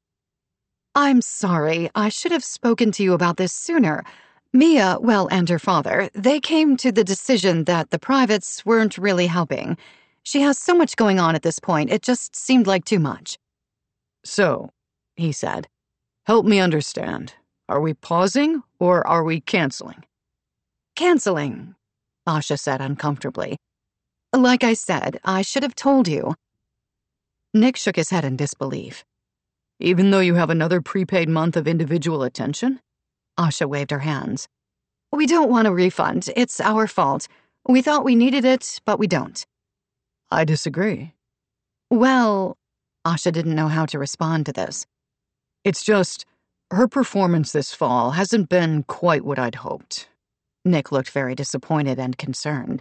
"I'm sorry. I should have spoken to you about this sooner. Mia, well, and her father, they came to the decision that the privates weren't really helping. She has so much going on at this point, it just seemed like too much." "So," he said, "help me understand. Are we pausing, or are we canceling?" "Canceling," Asha said uncomfortably. "Like I said, I should have told you." Nick shook his head in disbelief. "Even though you have another prepaid month of individual attention?" Asha waved her hands. "We don't want a refund. It's our fault. We thought we needed it, but we don't." "I disagree." "Well," Asha didn't know how to respond to this. "It's just, her performance this fall hasn't been quite what I'd hoped." Nick looked very disappointed and concerned.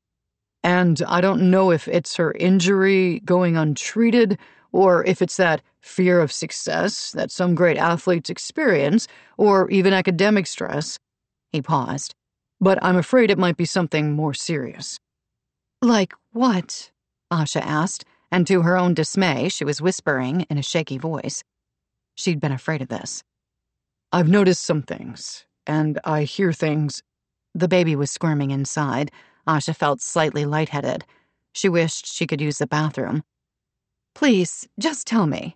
"And I don't know if it's her injury going untreated, or if it's that fear of success that some great athletes experience, or even academic stress." He paused. "But I'm afraid it might be something more serious." "Like what?" Asha asked, and to her own dismay, she was whispering in a shaky voice. She'd been afraid of this. "I've noticed some things, and I hear things." The baby was squirming inside. Asha felt slightly lightheaded. She wished she could use the bathroom. "Please, just tell me."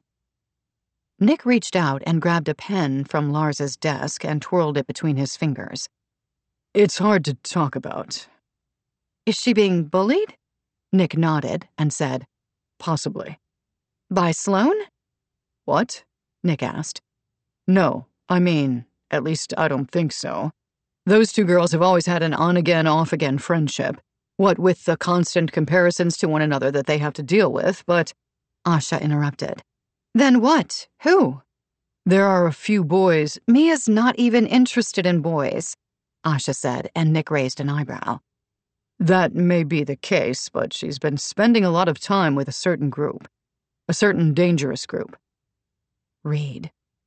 Nick reached out and grabbed a pen from Lars's desk and twirled it between his fingers. "It's hard to talk about." "Is she being bullied?" Nick nodded and said, "Possibly." "By Sloan?" "What?" Nick asked. "No, I mean, at least I don't think so. Those two girls have always had an on-again, off-again friendship. What with the constant comparisons to one another that they have to deal with, but—" Asha interrupted. "Then what? Who?" "There are a few boys—" "Mia's not even interested in boys," Asha said, and Nick raised an eyebrow. "That may be the case, but she's been spending a lot of time with a certain group. A certain dangerous group." "Reed."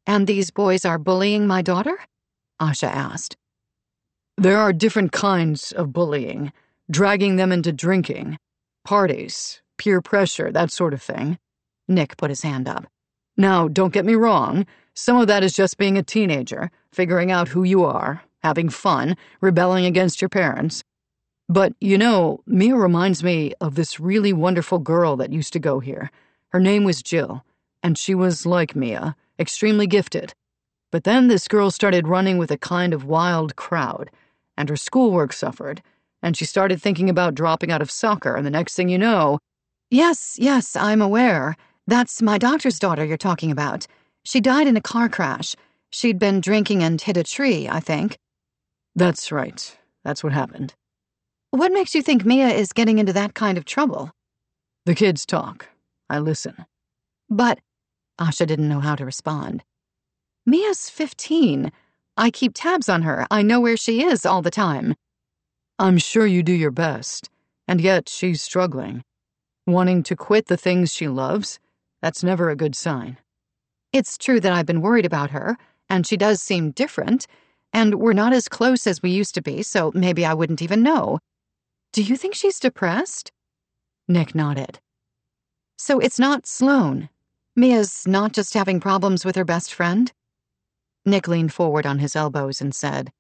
And these boys are bullying my daughter? Asha asked. There are different kinds of bullying. Dragging them into drinking, parties, peer pressure, that sort of thing. Nick put his hand up. Now, don't get me wrong. Some of that is just being a teenager, figuring out who you are, having fun, rebelling against your parents. But, Mia reminds me of this really wonderful girl that used to go here. Her name was Jill, and she was like Mia, extremely gifted. But then this girl started running with a kind of wild crowd, and her schoolwork suffered, and she started thinking about dropping out of soccer, and the next thing you know— Yes, I'm aware. That's my doctor's daughter you're talking about. She died in a car crash. She'd been drinking and hit a tree, I think. That's right. That's what happened. What makes you think Mia is getting into that kind of trouble? The kids talk. I listen. But— Asha didn't know how to respond. Mia's 15. I keep tabs on her. I know where she is all the time. I'm sure you do your best, and yet she's struggling. Wanting to quit the things she loves, that's never a good sign. It's true that I've been worried about her, and she does seem different, and we're not as close as we used to be, so maybe I wouldn't even know. Do you think she's depressed? Nick nodded. So it's not Sloane. Mia's not just having problems with her best friend? Nick leaned forward on his elbows and said,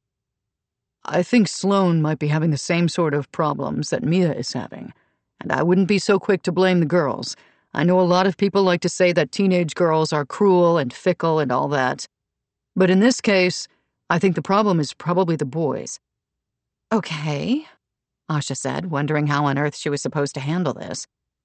I think Sloane might be having the same sort of problems that Mia is having, and I wouldn't be so quick to blame the girls. I know a lot of people like to say that teenage girls are cruel and fickle and all that. But in this case, I think the problem is probably the boys. Okay, Asha said, wondering how on earth she was supposed to handle this.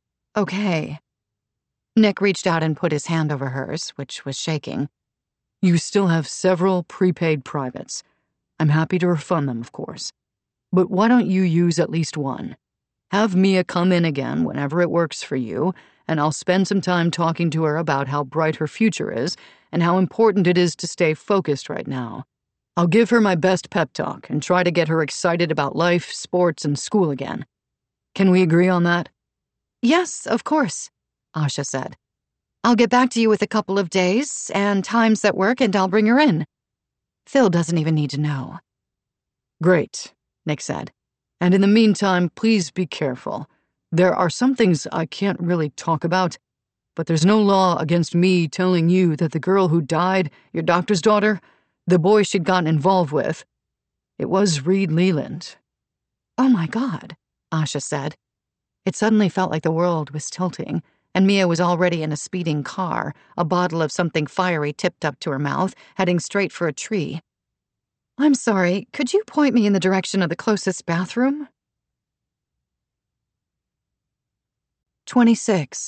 Okay. Nick reached out and put his hand over hers, which was shaking. You still have several prepaid privates. I'm happy to refund them, of course. But why don't you use at least one? Have Mia come in again whenever it works for you, and I'll spend some time talking to her about how bright her future is and how important it is to stay focused right now. I'll give her my best pep talk and try to get her excited about life, sports, and school again. Can we agree on that? Yes, of course, Asha said. I'll get back to you with a couple of days and times that work, and I'll bring her in. Phil doesn't even need to know. Great, Nick said. And in the meantime, please be careful. There are some things I can't really talk about, but there's no law against me telling you that the girl who died, your doctor's daughter, the boy she'd gotten involved with, it was Reed Leland. Oh my God, Asha said. It suddenly felt like the world was tilting, and Mia was already in a speeding car, a bottle of something fiery tipped up to her mouth, heading straight for a tree. I'm sorry, could you point me in the direction of the closest bathroom? 26.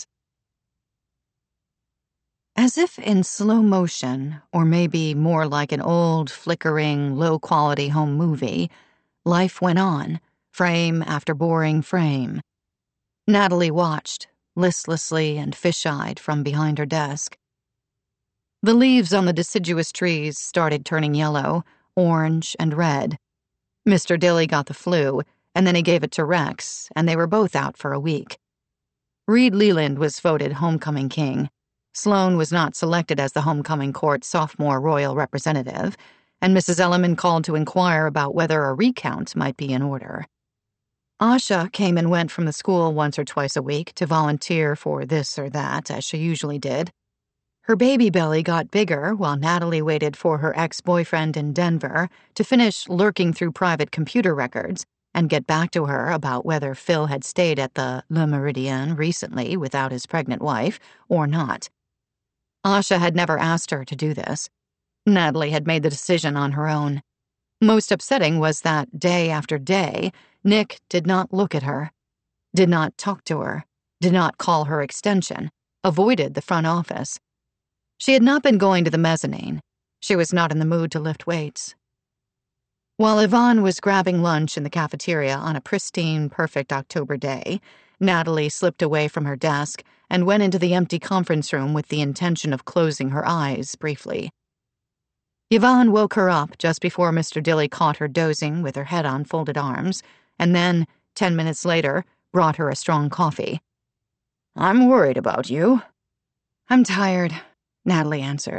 As if in slow motion, or maybe more like an old, flickering, low-quality home movie, life went on, frame after boring frame. Natalie watched, listlessly and fish-eyed from behind her desk. The leaves on the deciduous trees started turning yellow, orange, and red. Mr. Dilly got the flu, and then he gave it to Rex, and they were both out for a week. Reed Leland was voted homecoming king. Sloane was not selected as the homecoming court sophomore royal representative, and Mrs. Elliman called to inquire about whether a recount might be in order. Asha came and went from the school once or twice a week to volunteer for this or that, as she usually did. Her baby belly got bigger while Natalie waited for her ex-boyfriend in Denver to finish lurking through private computer records and get back to her about whether Phil had stayed at the Le Méridien recently without his pregnant wife or not. Asha had never asked her to do this. Natalie had made the decision on her own. Most upsetting was that day after day, Nick did not look at her, did not talk to her, did not call her extension, avoided the front office. She had not been going to the mezzanine. She was not in the mood to lift weights. While Yvonne was grabbing lunch in the cafeteria on a pristine, perfect October day, Natalie slipped away from her desk and went into the empty conference room with the intention of closing her eyes briefly. Yvonne woke her up just before Mr. Dilly caught her dozing with her head on folded arms, and then, 10 minutes later, brought her a strong coffee. I'm worried about you. I'm tired, Natalie answered.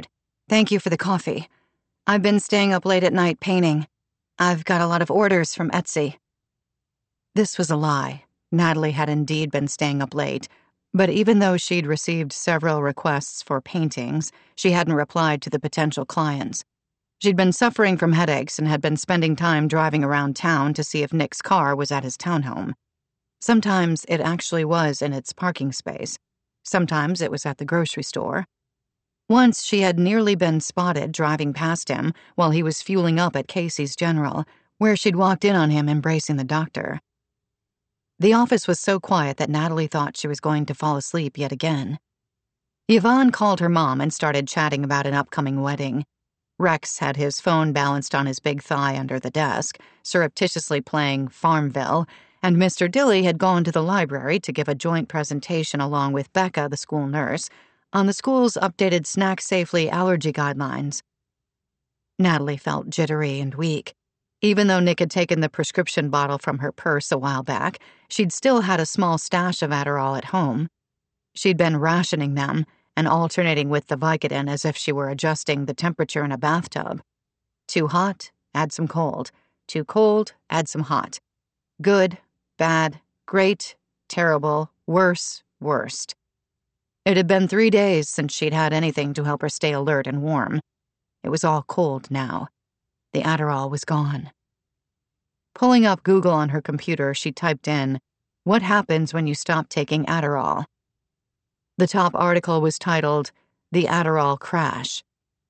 Thank you for the coffee. I've been staying up late at night painting. I've got a lot of orders from Etsy. This was a lie. Natalie had indeed been staying up late, but even though she'd received several requests for paintings, she hadn't replied to the potential clients. She'd been suffering from headaches and had been spending time driving around town to see if Nick's car was at his townhome. Sometimes it actually was in its parking space. Sometimes it was at the grocery store. Once she had nearly been spotted driving past him while he was fueling up at Casey's General, where she'd walked in on him embracing the doctor. The office was so quiet that Natalie thought she was going to fall asleep yet again. Yvonne called her mom and started chatting about an upcoming wedding. Rex had his phone balanced on his big thigh under the desk, surreptitiously playing Farmville, and Mr. Dilly had gone to the library to give a joint presentation along with Becca, the school nurse, on the school's updated snack safely allergy guidelines. Natalie felt jittery and weak. Even though Nick had taken the prescription bottle from her purse a while back, she'd still had a small stash of Adderall at home. She'd been rationing them and alternating with the Vicodin as if she were adjusting the temperature in a bathtub. Too hot, add some cold. Too cold, add some hot. Good, bad, great, terrible, worse, worst. It had been 3 days since she'd had anything to help her stay alert and warm. It was all cold now. The Adderall was gone. Pulling up Google on her computer, she typed in, "What happens when you stop taking Adderall?" The top article was titled, "The Adderall Crash."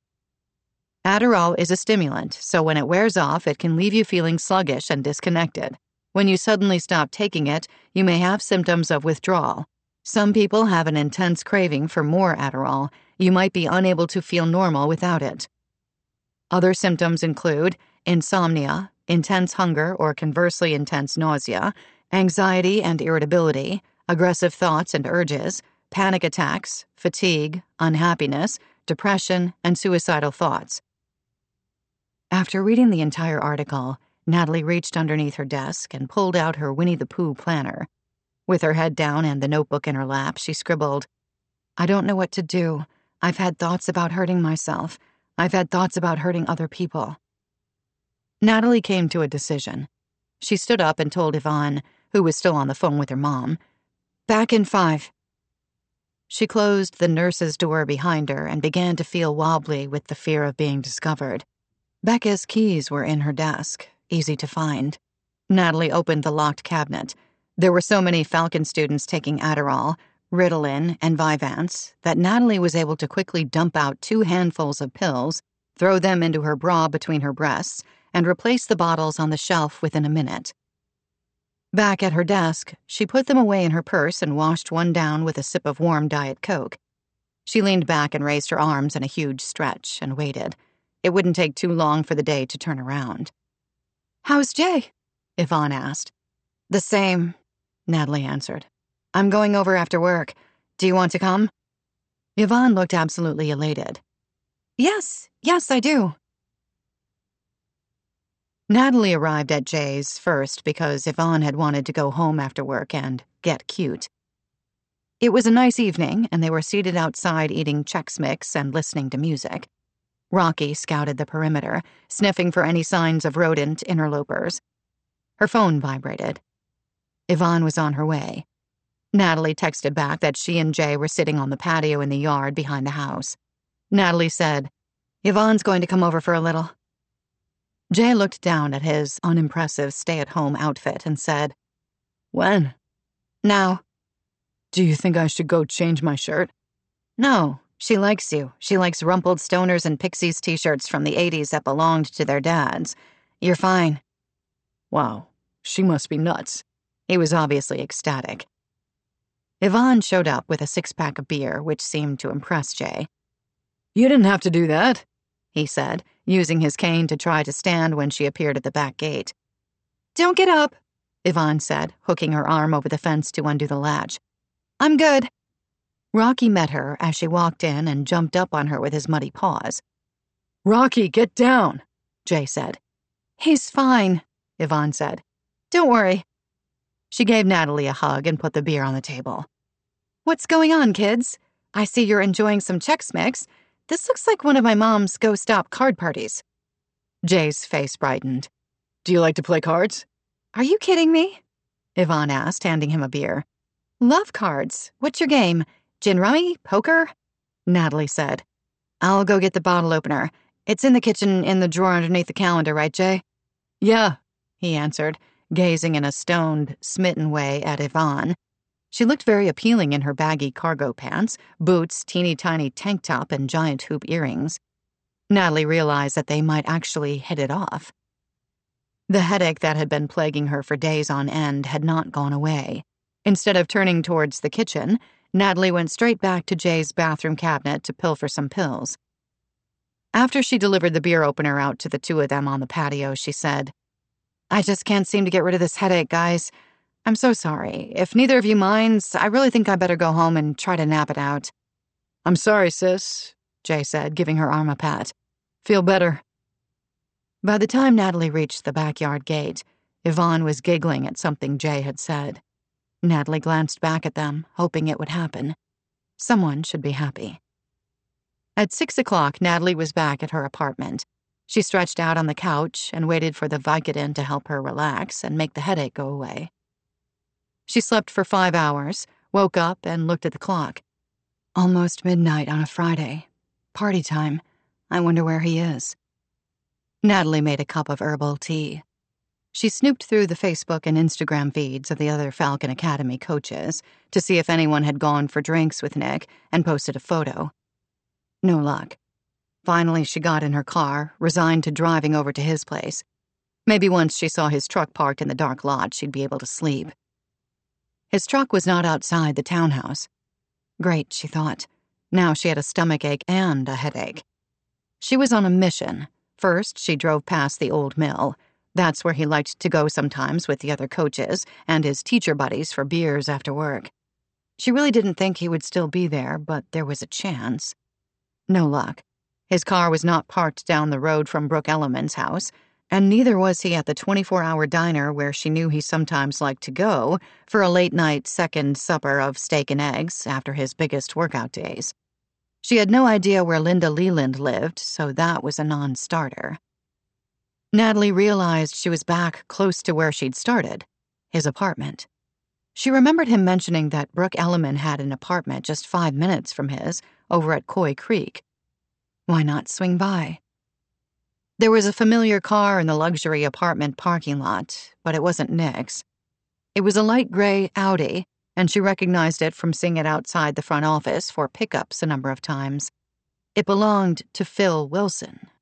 Adderall is a stimulant, so when it wears off, it can leave you feeling sluggish and disconnected. When you suddenly stop taking it, you may have symptoms of withdrawal. Some people have an intense craving for more Adderall. You might be unable to feel normal without it. Other symptoms include insomnia, intense hunger or conversely intense nausea, anxiety and irritability, aggressive thoughts and urges, panic attacks, fatigue, unhappiness, depression, and suicidal thoughts. After reading the entire article, Natalie reached underneath her desk and pulled out her Winnie the Pooh planner. With her head down and the notebook in her lap, she scribbled, "I don't know what to do. I've had thoughts about hurting myself. I've had thoughts about hurting other people." Natalie came to a decision. She stood up and told Yvonne, who was still on the phone with her mom, "Back in 5. She closed the nurse's door behind her and began to feel wobbly with the fear of being discovered. Becca's keys were in her desk, easy to find. Natalie opened the locked cabinet. There were so many Falcon students taking Adderall, Ritalin, and Vyvanse that Natalie was able to quickly dump out 2 handfuls of pills, throw them into her bra between her breasts, and replace the bottles on the shelf within a minute. Back at her desk, she put them away in her purse and washed one down with a sip of warm Diet Coke. She leaned back and raised her arms in a huge stretch and waited. It wouldn't take too long for the day to turn around. "How's Jay?" Yvonne asked. "The same," Natalie answered. "I'm going over after work. Do you want to come?" Yvonne looked absolutely elated. Yes, I do." Natalie arrived at Jay's first because Yvonne had wanted to go home after work and get cute. It was a nice evening, and they were seated outside eating Chex Mix and listening to music. Rocky scouted the perimeter, sniffing for any signs of rodent interlopers. Her phone vibrated. Yvonne was on her way. Natalie texted back that she and Jay were sitting on the patio in the yard behind the house. Natalie said, "Yvonne's going to come over for a little." Jay looked down at his unimpressive stay-at-home outfit and said, "When?" "Now." "Do you think I should go change my shirt?" "No, she likes you. She likes rumpled Stoners and Pixies t-shirts from the 80s that belonged to their dads. You're fine." "Wow, she must be nuts." He was obviously ecstatic. Yvonne showed up with a 6-pack of beer, which seemed to impress Jay. "You didn't have to do that," he said, using his cane to try to stand when she appeared at the back gate. "Don't get up," Yvonne said, hooking her arm over the fence to undo the latch. "I'm good." Rocky met her as she walked in and jumped up on her with his muddy paws. "Rocky, get down," Jay said. "He's fine," Yvonne said. "Don't worry." She gave Natalie a hug and put the beer on the table. "What's going on, kids? I see you're enjoying some Chex Mix. This looks like one of my mom's go-stop card parties. Jay's face brightened. Do you like to play cards? Are you kidding me? Yvonne asked, handing him a beer. Love cards. What's your game? Gin rummy? Poker? Natalie said. I'll go get the bottle opener. It's in the kitchen in the drawer underneath the calendar, right, Jay? Yeah, he answered, gazing in a stoned, smitten way at Yvonne. She looked very appealing in her baggy cargo pants, boots, teeny-tiny tank top, and giant hoop earrings. Natalie realized that they might actually hit it off. The headache that had been plaguing her for days on end had not gone away. Instead of turning towards the kitchen, Natalie went straight back to Jay's bathroom cabinet to pilfer some pills. After she delivered the beer opener out to the two of them on the patio, she said, I just can't seem to get rid of this headache, guys. I'm so sorry. If neither of you minds, I really think I better go home and try to nap it out. I'm sorry, sis, Jay said, giving her arm a pat. Feel better. By the time Natalie reached the backyard gate, Yvonne was giggling at something Jay had said. Natalie glanced back at them, hoping it would happen. Someone should be happy. At 6 o'clock, Natalie was back at her apartment. She stretched out on the couch and waited for the Vicodin to help her relax and make the headache go away. She slept for 5 hours, woke up, and looked at the clock. Almost midnight on a Friday. Party time. I wonder where he is. Natalie made a cup of herbal tea. She snooped through the Facebook and Instagram feeds of the other Falcon Academy coaches to see if anyone had gone for drinks with Nick and posted a photo. No luck. Finally, she got in her car, resigned to driving over to his place. Maybe once she saw his truck parked in the dark lot, she'd be able to sleep. His truck was not outside the townhouse. Great, she thought. Now she had a stomachache and a headache. She was on a mission. First, she drove past the old mill. That's where he liked to go sometimes with the other coaches and his teacher buddies for beers after work. She really didn't think he would still be there, but there was a chance. No luck. His car was not parked down the road from Brooke Elliman's house, and neither was he at the 24-hour diner where she knew he sometimes liked to go for a late-night second supper of steak and eggs after his biggest workout days. She had no idea where Linda Leland lived, so that was a non-starter. Natalie realized she was back close to where she'd started, his apartment. She remembered him mentioning that Brooke Elliman had an apartment just 5 minutes from his, over at Coy Creek. Why not swing by? There was a familiar car in the luxury apartment parking lot, but it wasn't Nick's. It was a light gray Audi, and she recognized it from seeing it outside the front office for pickups a number of times. It belonged to Phil Wilson,